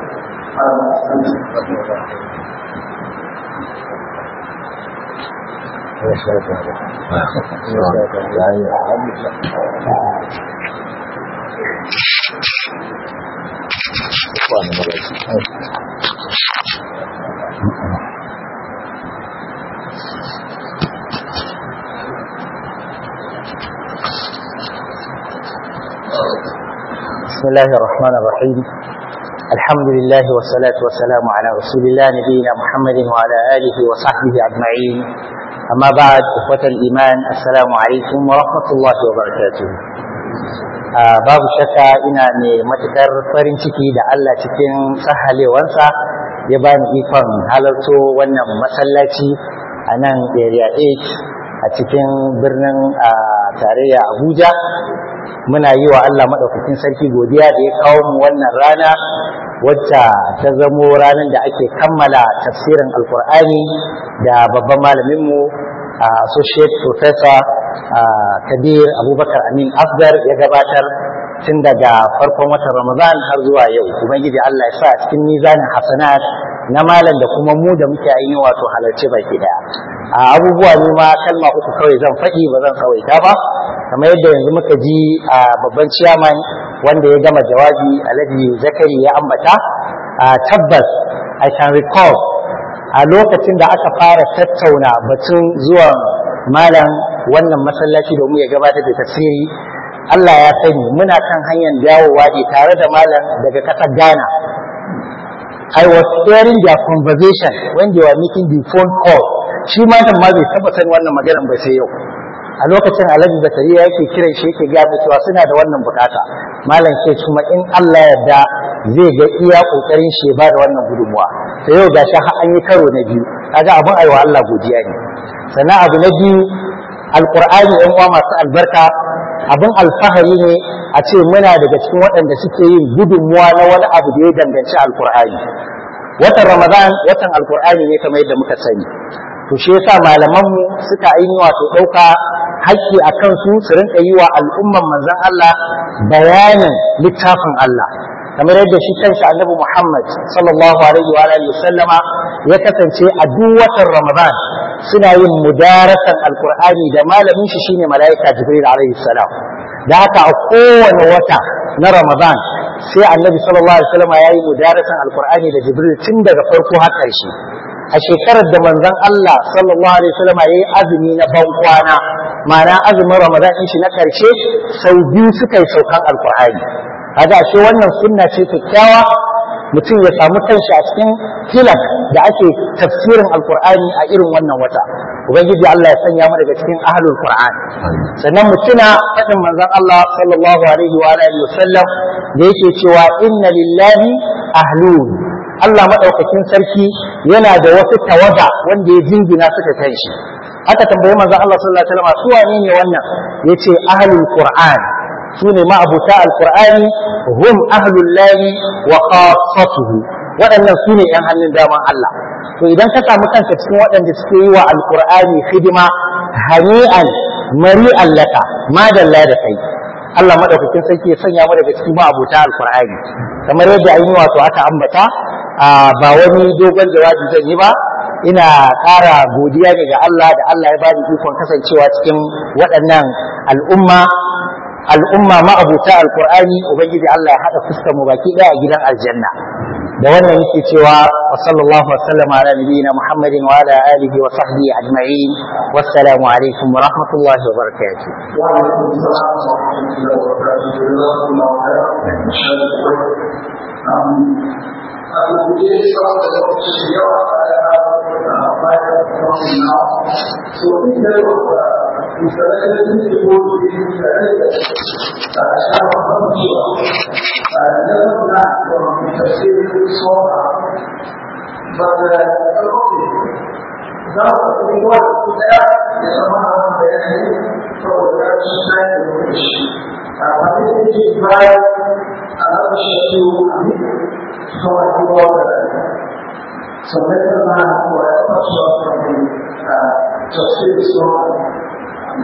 بسم الله الرحمن الرحيم الحمد لله والصلاة والسلام على رسول الله نبينا محمد وعلى آله وصحبه أجمعين أما بعد إخوة الإيمان السلام عليكم ورحمة الله وبركاته babu shakka ina ne matukar farin ciki da Allah cikin sahalewarsa ya bani ikon halarto wannan masallaci a nan area 8 a cikin birnin tarayya Abuja. Muna yi wa Allah maɗaukakin sarki godiya da ya kawo mu wannan rana wacce ta zamo ranar da ake kammala tafsirin alkur'ani da babban malaminmu associate professor Kabir Abubakar Amin Afdar ya gabatar tun daga farkon watan Ramadan har zuwa yau. Ubangiji Allah ya sa cikin mizanin hasanat na malam da kuma mu da muke yi wato halarci baki daya. Abubuwa ne ma kalma uku kawai zan faɗi ba zan tsawaita ba. Kamar yadda yanzu muka ji babban ciyaman wanda ya gama jawabi Alhaji Zakari ya ambata, tabbas I can recall a lokacin da aka fara tattauna batun zuwan malam wannan masallaci domin ya gabatar da tafsiri, Allah ya sani muna kan hanyar dawowa ne tare da malam daga ƙasar Ghana. I was hearing their conversation when they were making the phone call. Shi malam ma bai taɓa san wannan maganar ba sai yau. A lokacin Alhaji Zakariya yake kiran shi yake gaya cewa suna da wannan bukata. Malam ce kuma in Allah yarda zai ga iya kokarin shi ba da wannan gudunmuwa. Sai yau gashi har an yi karo na biyu. Kaga abin aiwa Allah godiya ne. Sannan abu na biyu Alƙur'ani ɗan uwa masu albarka abin alfahari ne a ce muna daga cikin waɗanda suke yin gudunmuwa na wani abu da ya danganci Alƙur'ani. Watan Ramadan watan Alƙur'ani ne kamar yadda muka sani. To shi yasa malamanmu suka yi wato ɗauka haƙƙi a kansu su rinƙa yi wa al'umman manzon Allah bayanin littafin Allah. Kamar yadda shi kanshi Annabi Muhammad sallallahu alaihi wa alihi sallama ya kasance a duk watan Ramadan suna yin mudarasan Alƙur'ani da malamin shi shine mala'ika Jibril alaihi salam. Da haka a kowane wata na Ramadan sai Annabi sallallahu alaihi wasallama ya yi mudarasan Alƙur'ani da Jibril tun daga farko har ƙarshe. A shekarar da manzon Allah sallallahu alaihi wasallam yayi azumi na bankwana, ma'ana azumin Ramadan din shi na karshe sau biyu suka yi saukan Alkur'ani. Kaga ashe wannan sunna ce kyakkyawa mutum ya samu kanshi a cikin hilak da ake tafsirin Alkur'ani a irin wannan wata. Ubangiji Allah ya sanya mu daga cikin ahlul Qur'an. Sannan mutuna fadin manzon Allah sallallahu alaihi wa alihi wasallam da yake cewa inna lillahi ahlun. Allah maɗaukakin sarki yana da wasu tawaga wanda ya jingina suka kai shi. Aka tambayi manzo Allah sallallahu alaihi wasallam su wane ne wannan? Yace ahlul Qur'an. Su ne ma'abuta al-Qur'ani, hum ahlul lahi wa khassatuhu. Waɗannan su ne ƴan hannun daman Allah. To idan ka samu kanka cikin waɗanda suke yi wa al-Qur'ani hidima hani'an mari'an laka, madalla da kai. Allah maɗaukakin sarki ya sanya mu daga cikin ma'abuta al-Qur'ani. Kamar yadda an yi wato aka ambata ba wani dogon jawabi zan yi ba, ina ƙara godiya ne ga Allah da Allah ya bani ikon kasancewa cikin waɗannan al'umma ma'abuta alƙur'ani. Ubangiji Allah ya haɗa fuskar mu baki ɗaya a gidan aljanna. Da wannan yake cewa wa sallallahu wasallama ala nabiyyina Muhammadin wa ala alihi wa sahbihi ajma'in. Wassalamu alaikum wa rahmatullahi wa barakatuh. Wa alaikum assalam wa rahmatullahi wa barakatuh. Kemudian soal beliau pada tahun now, so ini dari misalnya ini ibu dari sama manusia, dalam nak tafsir soal pada okey, dalam membuat kita sama dengan program saya ini, tapi ini juga anak sesuatu sebenarnya buat persoalan tafsir soal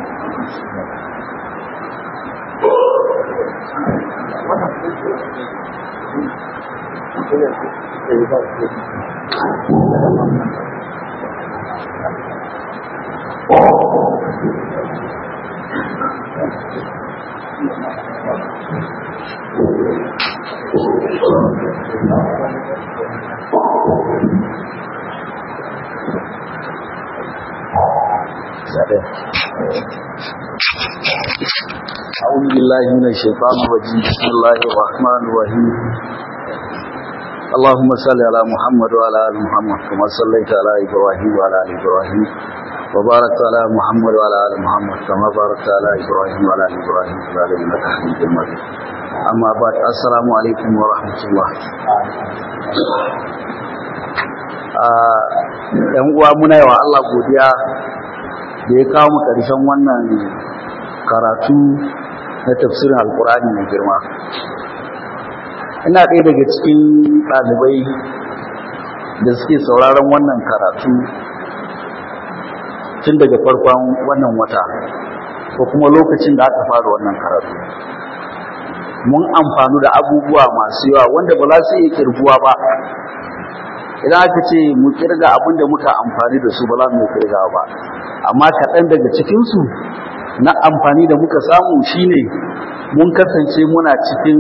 أعوذ بالله من الشيطان الرجيم بسم الله الرحمن الرحيم اللهم صل على محمد وعلى آل محمد كما صليت على إبراهيم وعلى آل إبراهيم وبارك على محمد وعلى آل محمد كما باركت على إبراهيم وعلى آل إبراهيم في العالمين إنك حميد مجيد أما بعد السلام عليكم ورحمة الله. ‘Yan uwa muna yawa Allah godiya da ya kawo mu ƙarshen wannan karatu na tafsirin Alƙur'ani mai girma. Ina ɗaya daga cikin ɗalibai da suke sauraron wannan karatu tun daga farkon wannan wata ko kuma lokacin da aka fara wannan karatu. Mun amfanu da abubuwa masu yawa wanda ba za su iya kirguwa ba. Idan aka ce mu kirga abin da muka amfani da su ba za mu kirga ba, amma kaɗan daga cikinsu na amfani da muka samu shine mun kasance muna cikin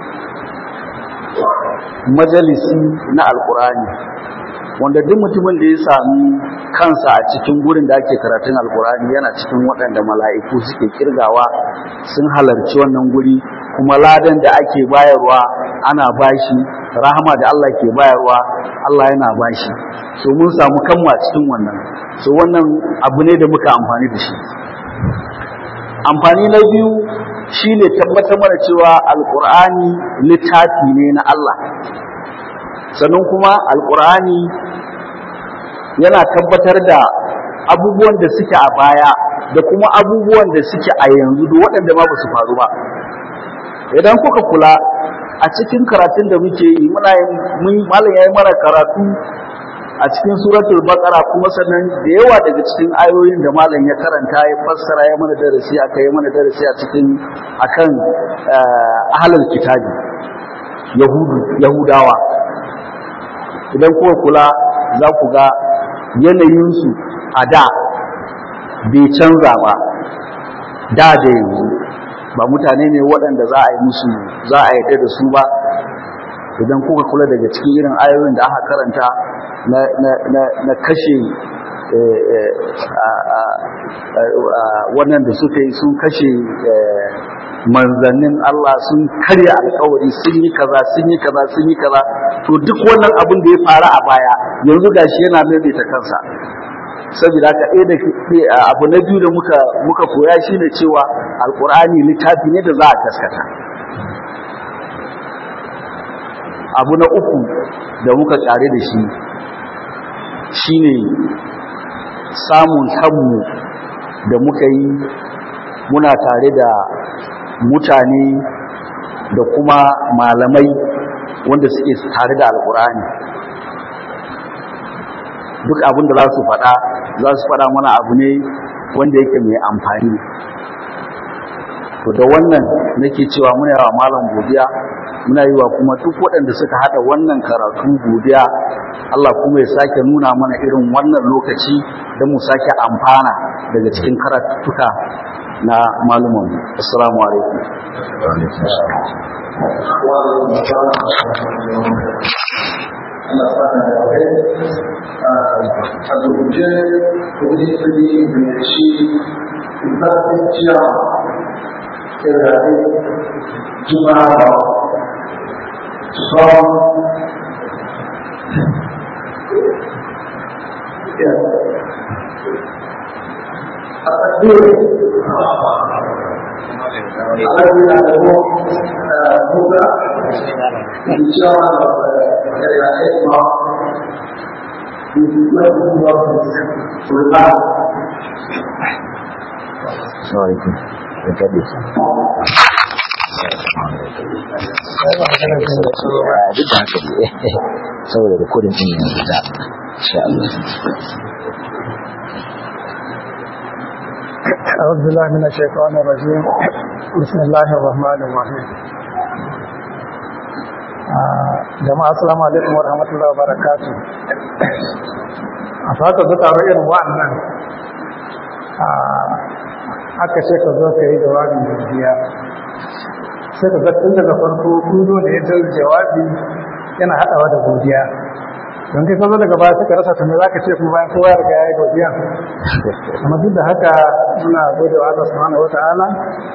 majalisi na Alƙur'ani, wanda duk mutumin da ya sami kansa a cikin gurin da ake karatun Alƙur'ani yana cikin waɗanda mala'iku suke kirgawa sun halarci wannan guri, kuma ladan da ake bayarwa ana bashi, rahama da Allah ke bayarwa Allah yana bashi. So mun samu kanmu a cikin wannan, so wannan abu ne da muka amfani da shi. Amfani na biyu shine tabbatar mana cewa Alƙur'ani littafi ne na Allah, sannan kuma Alƙur'ani yana tabbatar da abubuwan da suke a baya da kuma abubuwan da suke a yanzu da waɗanda ma ba su faru ba. Idan kuka kula a cikin karatun da muke yi malam yayi mana karatu a cikin suratul baqara, kuma sannan da yawa daga cikin ayoyin da malam ya karanta ya fassara ya mana darasi a cikin akan ahlul kitabi yahudawa. Idan kuka kula za ku ga yanayinsu a da bai canza ba, da yanzu ba mutane ne waɗanda za a yarda da su ba. Idan kuka kula daga cikin irin ayoyin da aka karanta na kashe wannan da suka yi, sun kashe manzannin Allah, sun karya alkawari, sun yi kaza, to duk wannan abin da ya faru a baya yanzu gashi yana maimaita kansa. Saboda haka abu na biyu da muka koya shine cewa Alƙur'ani littafi ne da za a gaskata. Abu na uku da muka ƙare da shi shine samun kanmu da muka yi muna tare da mutane da kuma malamai wanda suke tare da Alƙur'ani. Duk abin da za su faɗa mana abu ne wanda yake mai amfani. To da wannan nake cewa muna yawa malam godiya, muna yi wa kuma duk waɗanda suka haɗa wannan karatu godiya. Allah kuma ya sake nuna mana irin wannan lokaci don mu sake amfana daga cikin karatuka na maluman. Assalamu alaikum. Allah sana da kai a gurguje kudi mai shi zafin ciya irade juma'a son a tsakiyar alaƙi na da muka cewa saboda rikodin din yanzu da insha Allah. أعوذ بالله من الشيطان الرجيم بسم الله الرحمن الرحيم jama'a assalamu alaikum wa rahmatullahi wa barakatuh. A saka zo taro irin wa'annan aka ce ka zo ka yi jawabin godiya, sai ka ga tun daga farko kudo da ya tar jawabi yana haɗawa da godiya, don kai ka zo daga baya suka rasa tunda za ka ce kuma bayan kowa ya riga ya yi godiya. Amma duk da haka muna gode wa Allah subhanahu wa ta'ala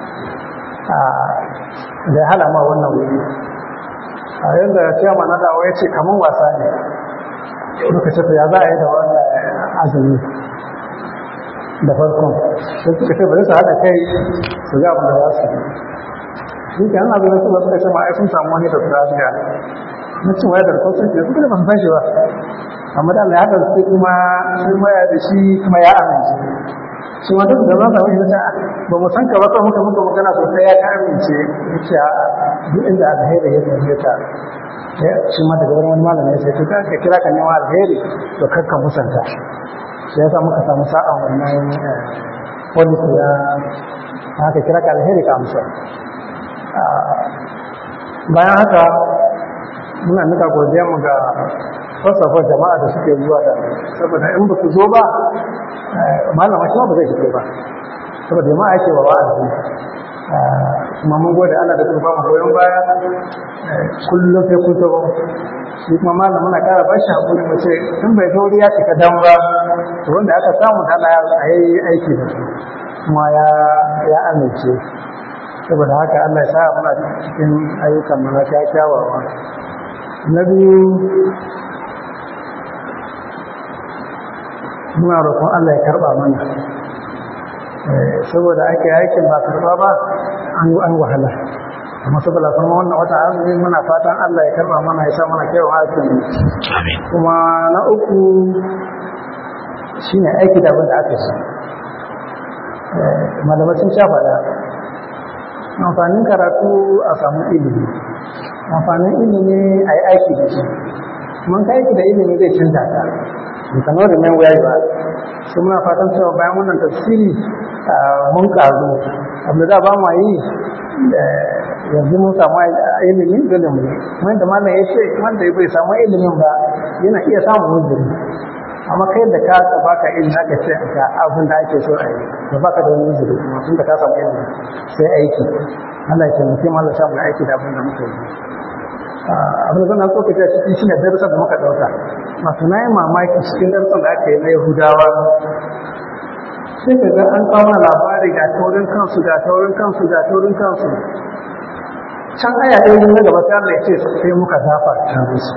da ya hada ma wannan wuri. A yadda ciyama na dawo ya ce kamar wasa ne, muka ce ya za a yi da wannan azumi da farkon, sai suka ce bari su haɗa kai su ga abin da za su yi. Shi ke an azumi su ba suka ce ma'ai sun samu wani da lafiya na cin waya da rikon ce suka da ba su san shi ba, amma da Allah ya haɗa su kuma sun waya da shi kuma ya amince. Shi ma duk da za su wani ta ba mu san ka ba kawai muka magana sosai ya ka amince ya ce duk inda alheri ya sanye ta shi ma daga wani malamin ya ce to ka kira ka neman alheri to kakka musanta. Sai yasa muka samu sa'a wannan policy ya haka kira ka alheri ka amsa. Bayan haka muna nika godiya mu ga fasafa jama'a da suke zuwa da saboda in ba su zo ba malama shi ba zai fito ba saboda jama'a ake wa wa'azi. Kuma mun gode Allah da kuma mu goyon baya kullum sai kun zo shi kuma malam muna kara ba shi hakuri mu ce in bai zo ya cika dan ba to wanda aka samu da Allah ya yi aiki da su kuma ya amince. Saboda haka Allah ya sa muna cikin ayyukan mu na kyawawa. Na biyu muna roƙon Allah ya karɓa mana saboda ake aikin ba karɓa ba an wahala, amma saboda kuma wannan wata azumi muna fatan Allah ya karɓa mana ya sa mana kyawun aikin. Kuma na uku shine aiki da abin da aka shi malamai sun sha faɗa amfanin karatu a samu ilimi, amfanin ilimi a yi aiki da shi, mun ka aiki da ilimi zai canza ka you cannot remain where you are. So muna fatan cewa bayan wannan tafsiri mun karu abin da ba mu yi yanzu mun samu ilimi dole mu kuma da malam ya ce wanda bai samu ilimin ba yana iya samun uzuri, amma kai da ka baka ilimi aka ce ka abin da ake so a yi da baka da wani uzuri kuma tun da ka samu ilimi sai aiki. Allah ya taimake mu, Allah ya samu aiki da abin da muka yi. Abin da zan so ka ce cikin shine darussan da muka dauka. Masu na yi mamaki cikin darussan da aka yi na Yahudawa sai ka ga an kawo labari ga taurin kansu ga taurin kansu ga taurin kansu. Can aya ɗaya na gaba sai Allah ya ce sai muka gafarta musu.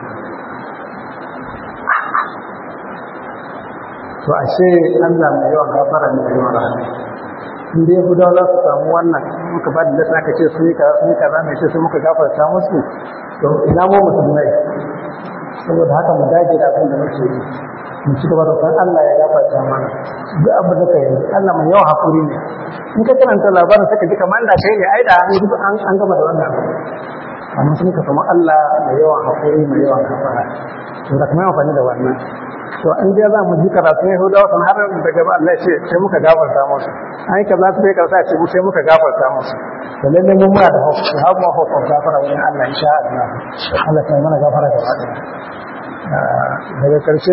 To ashe Allah mai yawan gafara ne mai yawan rahama. In dai Yahudawa za su samu wannan muka ba da lissa aka ce sun yi kaza mai ce sai muka gafarta musu, to ina mu musulmai. Saboda haka mu dage da abin da muke yi, mu ci gaba da san Allah ya gafarta mana duk abin da kai. Allah mai yawan hakuri ne. In ka karanta labarin saka ji kamar da kai ne ai da an gama da wannan abu, amma sun ka samu Allah mai yawan hakuri mai yawan gafara. To da kuma amfani da wannan. To an je za mu ji karatu Yahudawa sun har da gaba Allah ya ce sai muka gafarta musu, ai kaza su bai karsa ce mu sai muka gafarta musu. To lalle mun muna da hope, har mu hope of gafara wurin Allah insha Allah. Allah ya mana gafara gaba ɗaya. Daga karshe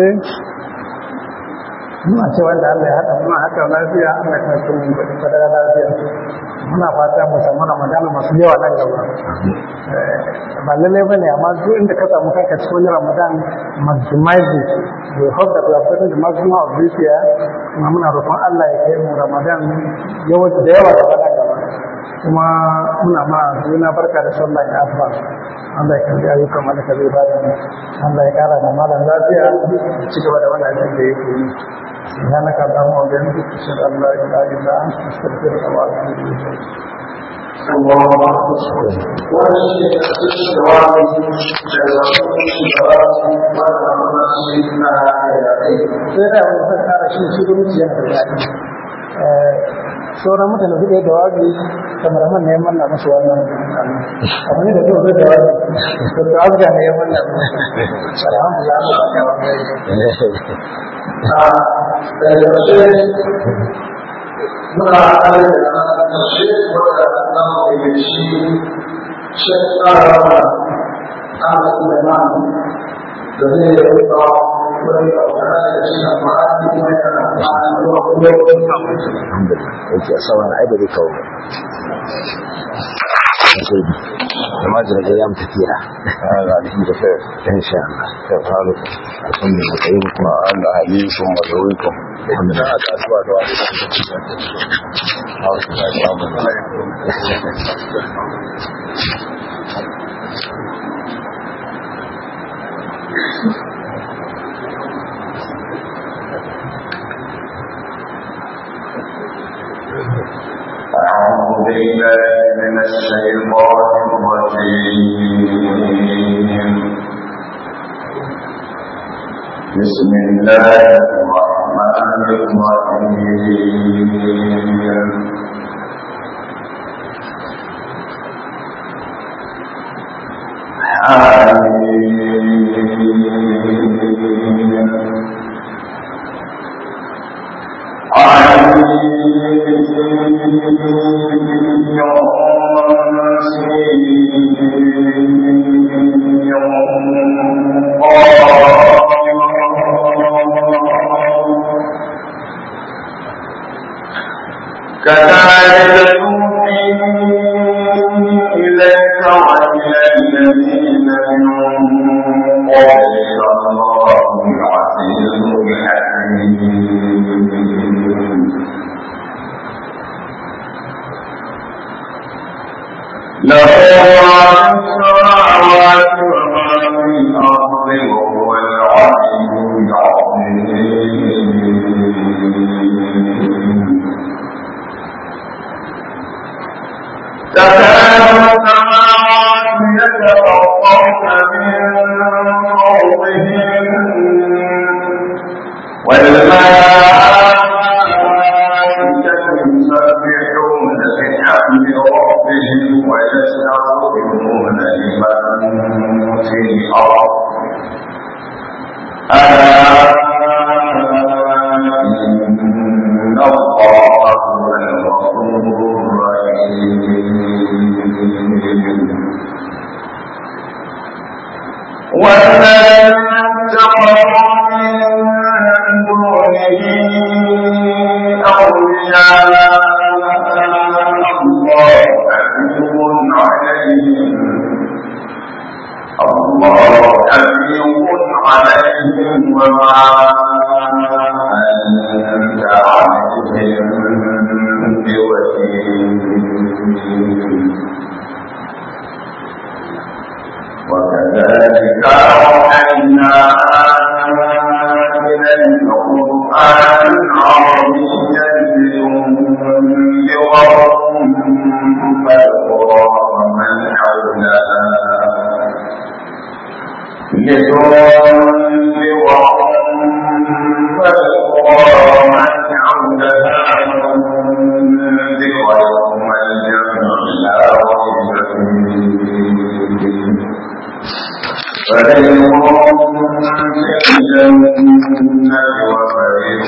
muna ce wanda Allah ya haɗa muna haka lafiya, Allah ya kai mu fadara lafiya. Muna fata mu samu Ramadan masu yawa nan gaba. Ba lalle bane amma duk inda ka samu kanka cikin Ramadan maximize it. We hope that we are putting the maximum of this year. Kuma muna roƙon Allah ya kai mu Ramadan yawanci da yawa gaba da gaba. Kuma muna ma juna barka da sallah ya afa. Allah ya karbi ayyukan mana ka zai bada mu. Allah ya kara da malam lafiya ci gaba da wannan abin da yake yi. سبحانك اللهم وبحمدك اشهد ان لا اله الا انت استغفرك واتوب اليك. الله أكبر. وأشهد sauran mutane su ɗaya jawabi kamar man ne manna musu wannan abu ne da zai zai jawabi to da abuja ne ya manna alhamdulillah mu baka wannan da yaushe muna kare da ƙarshe wanda nan mai shi shekara da zai rufa wani ƙarfi da shi na ma'ana kuma yana ma'ana zuwa kuma yake a sawan ai ba zai kawo ba sai kuma jirage ya mutu tafiya insha Allah ya faru alhamdulillah kai kuma Allah halikum wa zawikum alhamdulillah da asuwa da wani أعوذ بالله من الشيطان الرجيم بسم الله الرحمن الرحيم كذلك يوحي إليك وإلى الذين من قبلك الله العزيز الحكيم له ما في السماوات وما في الأرض وهو العلي العظيم تكاد السماوات يتفطرن من فوقهن والملائكة يسبحون بحمد ربهم ويستغفرون لمن في الأرض ألا إن الله هو الغفور والذين اتخذوا من دونه أولياء الله حفيظ عليهم وما أنت عليهم بوكيل وكذلك أوحينا إليك قرآنا عربيا لتنذر أم القرى ومن حولها وانذر يوم الجمع لا ريب فيه فريق في الجنة وفريق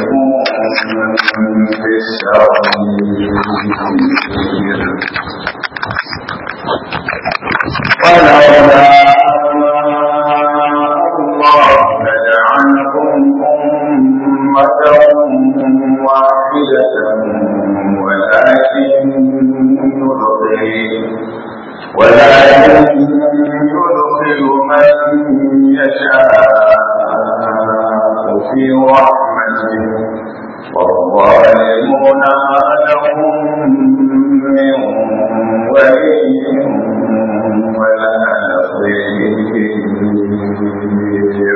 في السعير ولولا الله لجعلكم أمة واحدة ولكن يدخل من يشاء في رحمته والظالمون ما لهم من ولي ولا نصير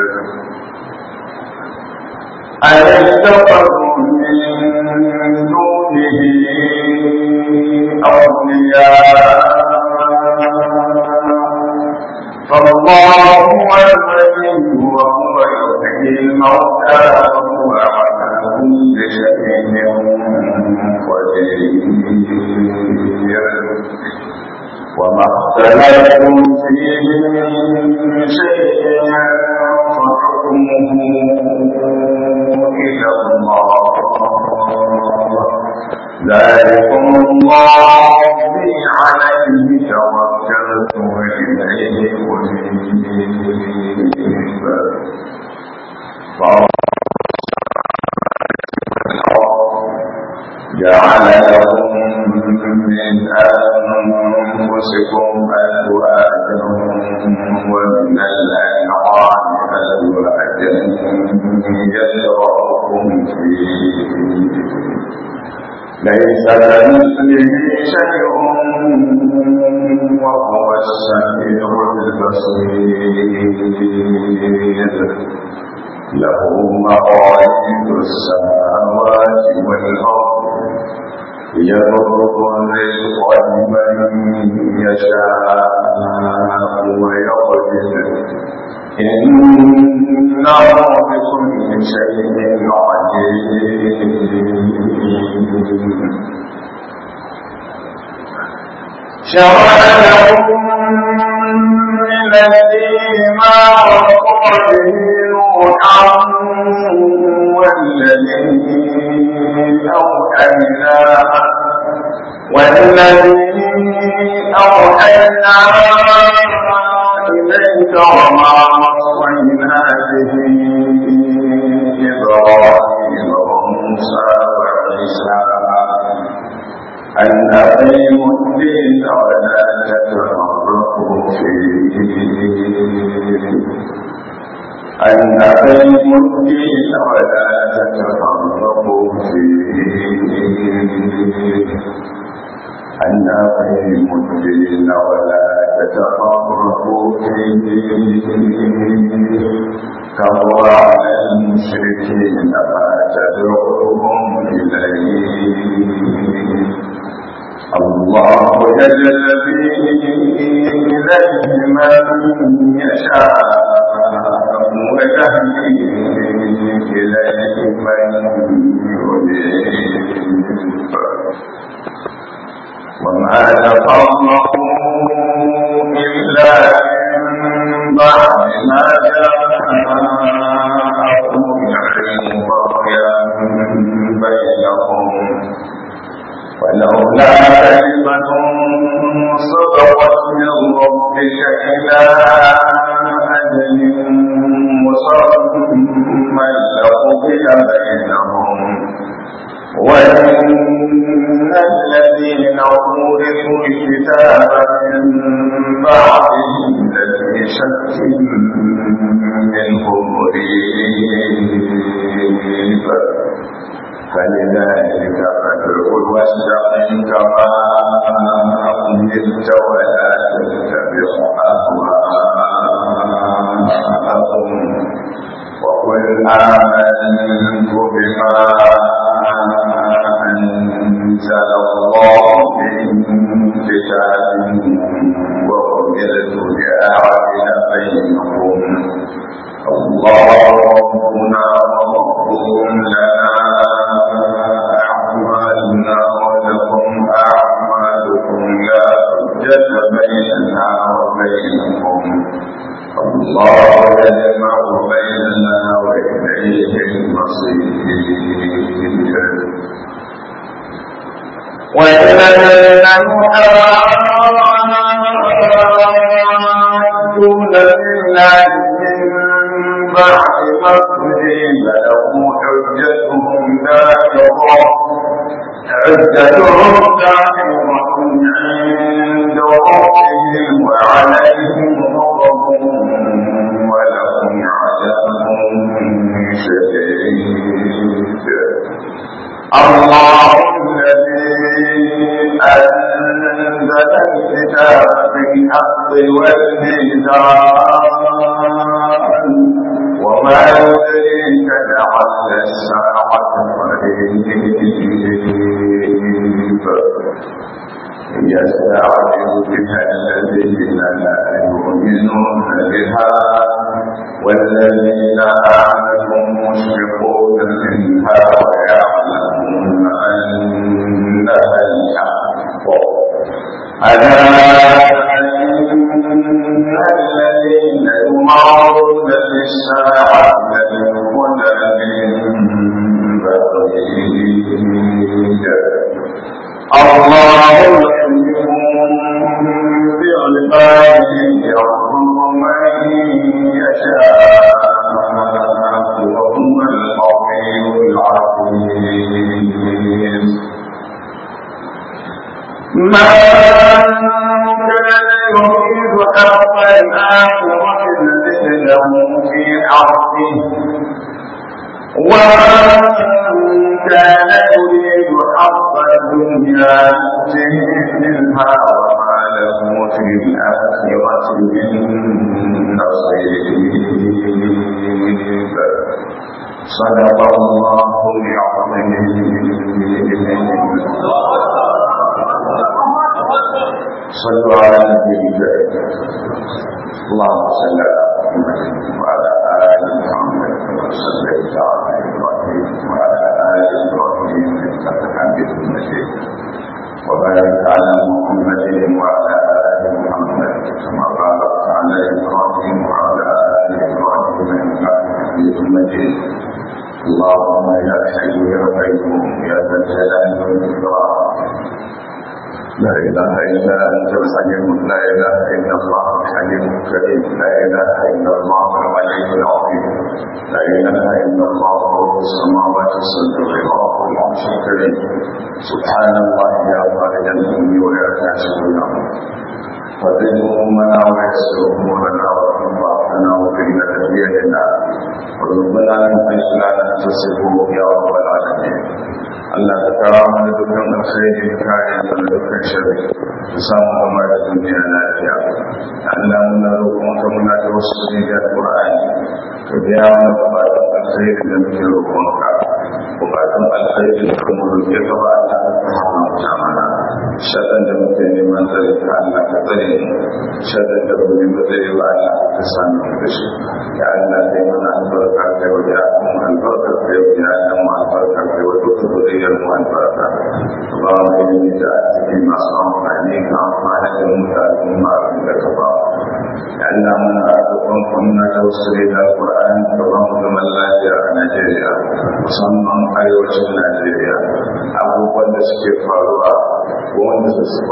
أيتخذوا من دونه أولياء فالله هو الولي وهو يحيي الموتى وهو على كل شيء قدير وما اختلفتم فيه من شيء فحكمه إلى الله ذلكم الله ربي عليه توكلت وإليه أنيب جعل لكم من أنفسكم أزواجا ومن الأنعام أزواجا يذرأكم فيه ليس كمثله شيء وهو السميع البصير له مقاليد السماوات والأرض يبسط الرزق لمن يشاء ويقدر إنه بكل شيء عليم شرع لكم من الدين ما وصى به نوحا والذي أوحينا إليك وما وصينا به إبراهيم وموسى وعيسى أن أقيموا الدين ولا تتفرقوا فيه أن أقيموا الدين ولا تتفرقوا فيه أن أقيموا الدين ولا تتفرقوا فيه كبر على المشركين ما تدعوهم إليه الله يجلبي إليه من يشاء ويهدي إليه من يريد وما تفرقوا إلا من بعد ما جاءهم العلم بغيا بينهم ولولا كلمة سبقت من ربك إلى أجل مسمى لقضي بينهم وإن الذين أورثوا الكتاب من بعدهم لفي شك منه مريب فلذلك فادع واستقم كما أمرت ولا تتبع أهواءهم وقل آمنت بما أنزل الله من كتاب وأمرت لأعدل بينكم الله ربنا وربكم لنا أعمالنا ولكم أعمالكم لا حجة بيننا وبينكم الله يجمع بيننا وإليه المصير وإن الذين يحادون بالله بعد ما أُذِنَ لَهُ حجتهم داحضة عند ربهم وعليهم غضب ولهم عذاب شديد الله الذي أنزل الكتاب بالحق والميزان وما يدريك لعل الساعة قريب يستعجل بها الذين لا يؤمنون بها والذين آمنوا مشفقون منها ويعلمون أنها الحق ألا إن الذين يمارون في الساعة لفي بعيد الله بعباده يرحم من يشاء وهو له في حرثه ومن كان يريد حرث الدنيا نؤته منها وما له في الآخرة من نصيب. صدق الله العظيم. صلوا على النبي الكريم. اللهم صل على محمد وعلى آل محمد كما صليت على إبراهيم وعلى آل إبراهيم إنك حميد مجيد وبارك على محمد وعلى آل محمد كما باركت على إبراهيم وعلى آل إبراهيم إنك حميد مجيد. اللهم يا حي يا قيوم يا ذا الجلال والإكرام لا إله إلا أنت الحليم لا إله إلا الله الحليم الكريم لا إله إلا الله العلي العظيم لا إله إلا الله رب السماوات السبع ورب العرش الكريم. سبحان الله يا خالد الأم ويا كاشف الأمر فضل أمنا ويسر أمورنا وأنفعنا وقنا بيدنا وربنا من حيث لا نحتسبه يا رب العالمين. Allah ta kawo mana dukkan alkhairi da kare mana dukkan sharri da samu gama da duniya lafiya. Allah muna roƙon ka muna da wasu da Qur'ani ka biya mana bukatun alkhairi da muke roƙon ka bukatun alkhairi da kuma roƙe ka ba Allah ka haramta mana shaɗan da muke neman tsare ka Allah ka tsare shaɗan da muke tsare ba Allah ka sami da shi ya Allah kai mana albarka kai wa ya kuma albarka kai wa ya kuma albarka kai wa dukkan zuriyar mu albarka. Allahumma inni ta'ati ma sa'ani ka amana da mutane ma da ka ba ya Allah muna roƙon ka muna tawassuli da Qur'ani ka ba mu zaman lafiya a Najeriya musamman arewacin Najeriya abubuwan da suke faruwa wanda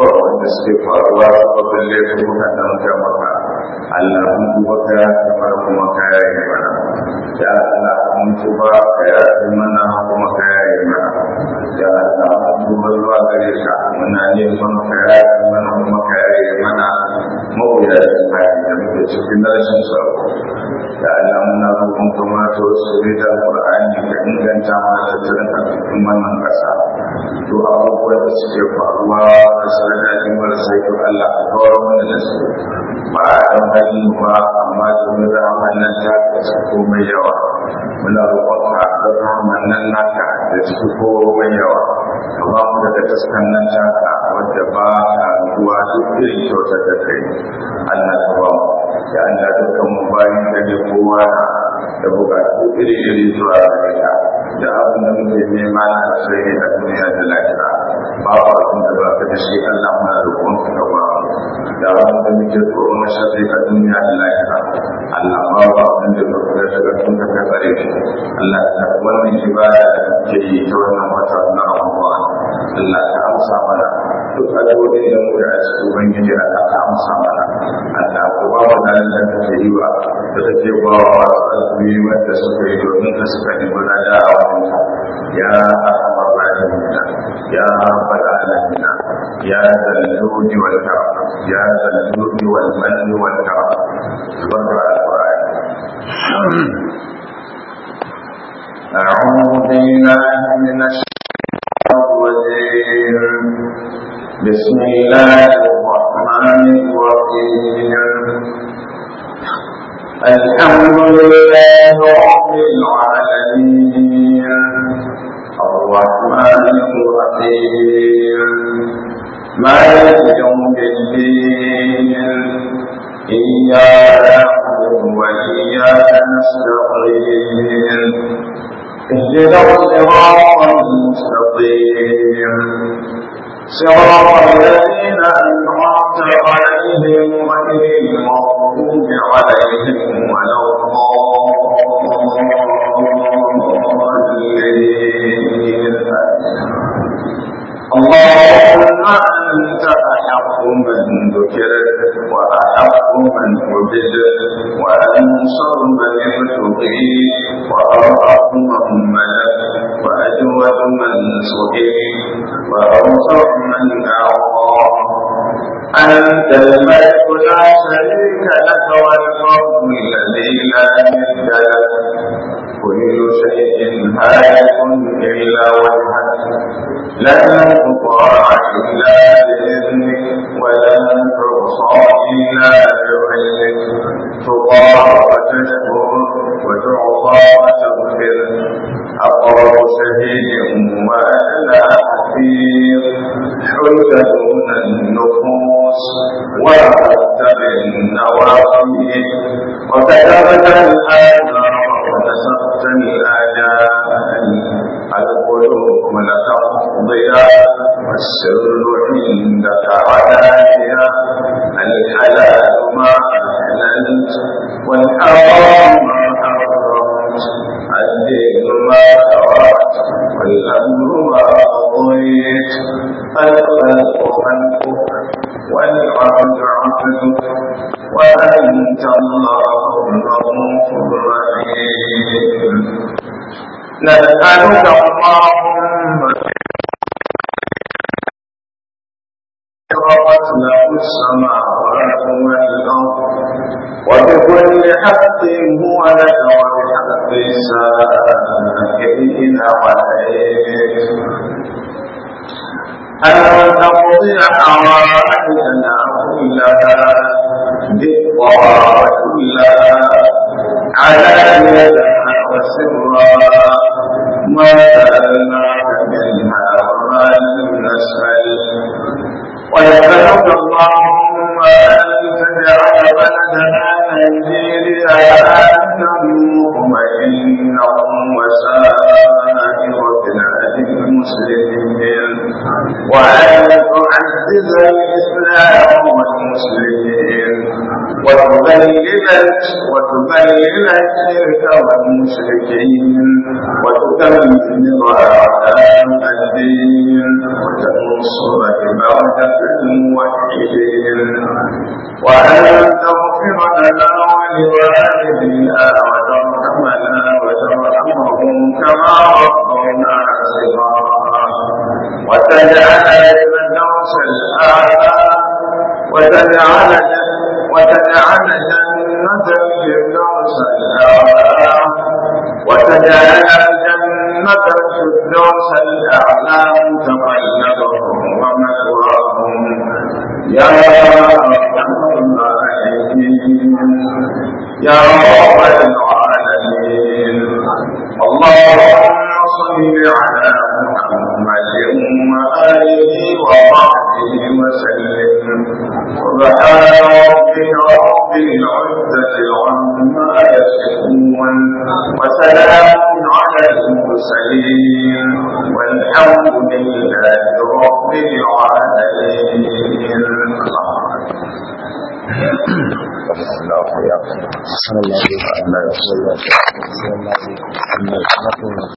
suke faruwa babban laifukan da muka maka Allah mun duba ka kamar kuma ka yayi mana ya Allah mun tuba ka yayi mana kuma ka yayi mana ya Allah mun tuba zuwa gare ka muna neman ka yayi mana kuma ka yayi mana mawuya da muke cikin rashin tsaro ya Allah muna roƙon ka ma to su da Qur'ani ka inganta mana tattalin arzikin wannan ƙasa to abubuwan da suke faruwa a sarƙaƙin marasa kyau Allah ka kawar mana da su ba a ɗan hali ba amma domin rahaman nan ta kaci komai yawa muna roƙon ka don rahaman nan naka da ciki komai yawa ka ba mu daga taskan nan taka wadda ba ka ruwa duk irin kyautar da kai Allah ka ba mu ya Allah dukkan mu bayan da ne kowa da buƙatu iri-iri zuwa gare ka da abin da muke nema na alkhairi a duniya da lafiya babu abin da ba ka da shi Allah muna roƙon ka ka ba da abin da muke tsoro na sharri a duniya da lafiya Allah babu abin da ba ka da daga tun ka tsare shi Allah ta wannan ibada da muke yi ta wannan wata na Ramadan Allah ta amsa mana duk addu'o'i da muke a cikin ubangiji Allah ta amsa mana Allah ko ba mu da da take yi wa da take ba wa azumi wanda suka yi domin ka suka yi mana da awanta ya arhamar rahimin ya rabbal alamin ya zalluji wal karam ya zalluji wal manni wal karam subhana al-qur'an a'udhu billahi minash shaitanir rajim bismillahir rahmanir rahim alhamdulillahi rabbil alamin الرحمن الرحيم مالك يوم الدين إياك نعبد وإياك نستعين اهدنا الصراط المستقيم صراط الذين أنعمت عليهم غير المغضوب عليهم ولا اللهم أنت أحق من ذكر وأحق من عبد وأنصر من ابتغي وأرحم من ملك وأجود من سئل وأوسع من أعطى أنت الملك لا شريك لك والفضل الذي لا ند له كل شيء هالك إلا وجهه لن تطاع إلا بإذنك ولن تعصى إلا بعلمك تطاع وتشكر وتعصى وتغفر أقرب شهيد وأدنى حفيظ حلت دون النفوس وأخذت بالنواصي وكتبت الآثار ونسخت الآجال القلوب لك ضياء والسر عندك علانية الحلال ما أحللت والحرام ما حرمت الدين ما شرعت والأمر ما قضيت الخلق خلقك والعبد عبدك وأنت الله الرؤوف الرحيم نسألك اللهم ربت له السماوات والأرض وبكل حق هو لك وبحق السائلين عليك أن تقضي حوائجنا كلها دقا وكلها علانية وسرا ما سألناك منها وما لم نسأل ونسألك اللهم أن تجعل بلدنا نيجيريا آمنا مطمئنا وسائر بلاد المسلمين وأن تعزز الإسلام والمسلمين وتذلل الشرك والمشركين وتدمر أعداء الدين وتنصر عبادك الموحدين وأن تغفر لنا ولوالدينا وترحمنا وترحمهم كما ربونا صغارا وتجعل الفردوس الأعلى وتجعل جنة الفردوس الأعلى وتجعل الجنة الفردوس الأعلى متقلبهم ومأواهم يا أرحم الراحمين يا رب العالمين اللهم صل على محمد وآله وصحبه وسلم سبحان ربك رب العزة عما يصفون وسلام على المرسلين والحمد لله رب العالمين. صلى الله عليه وسلم.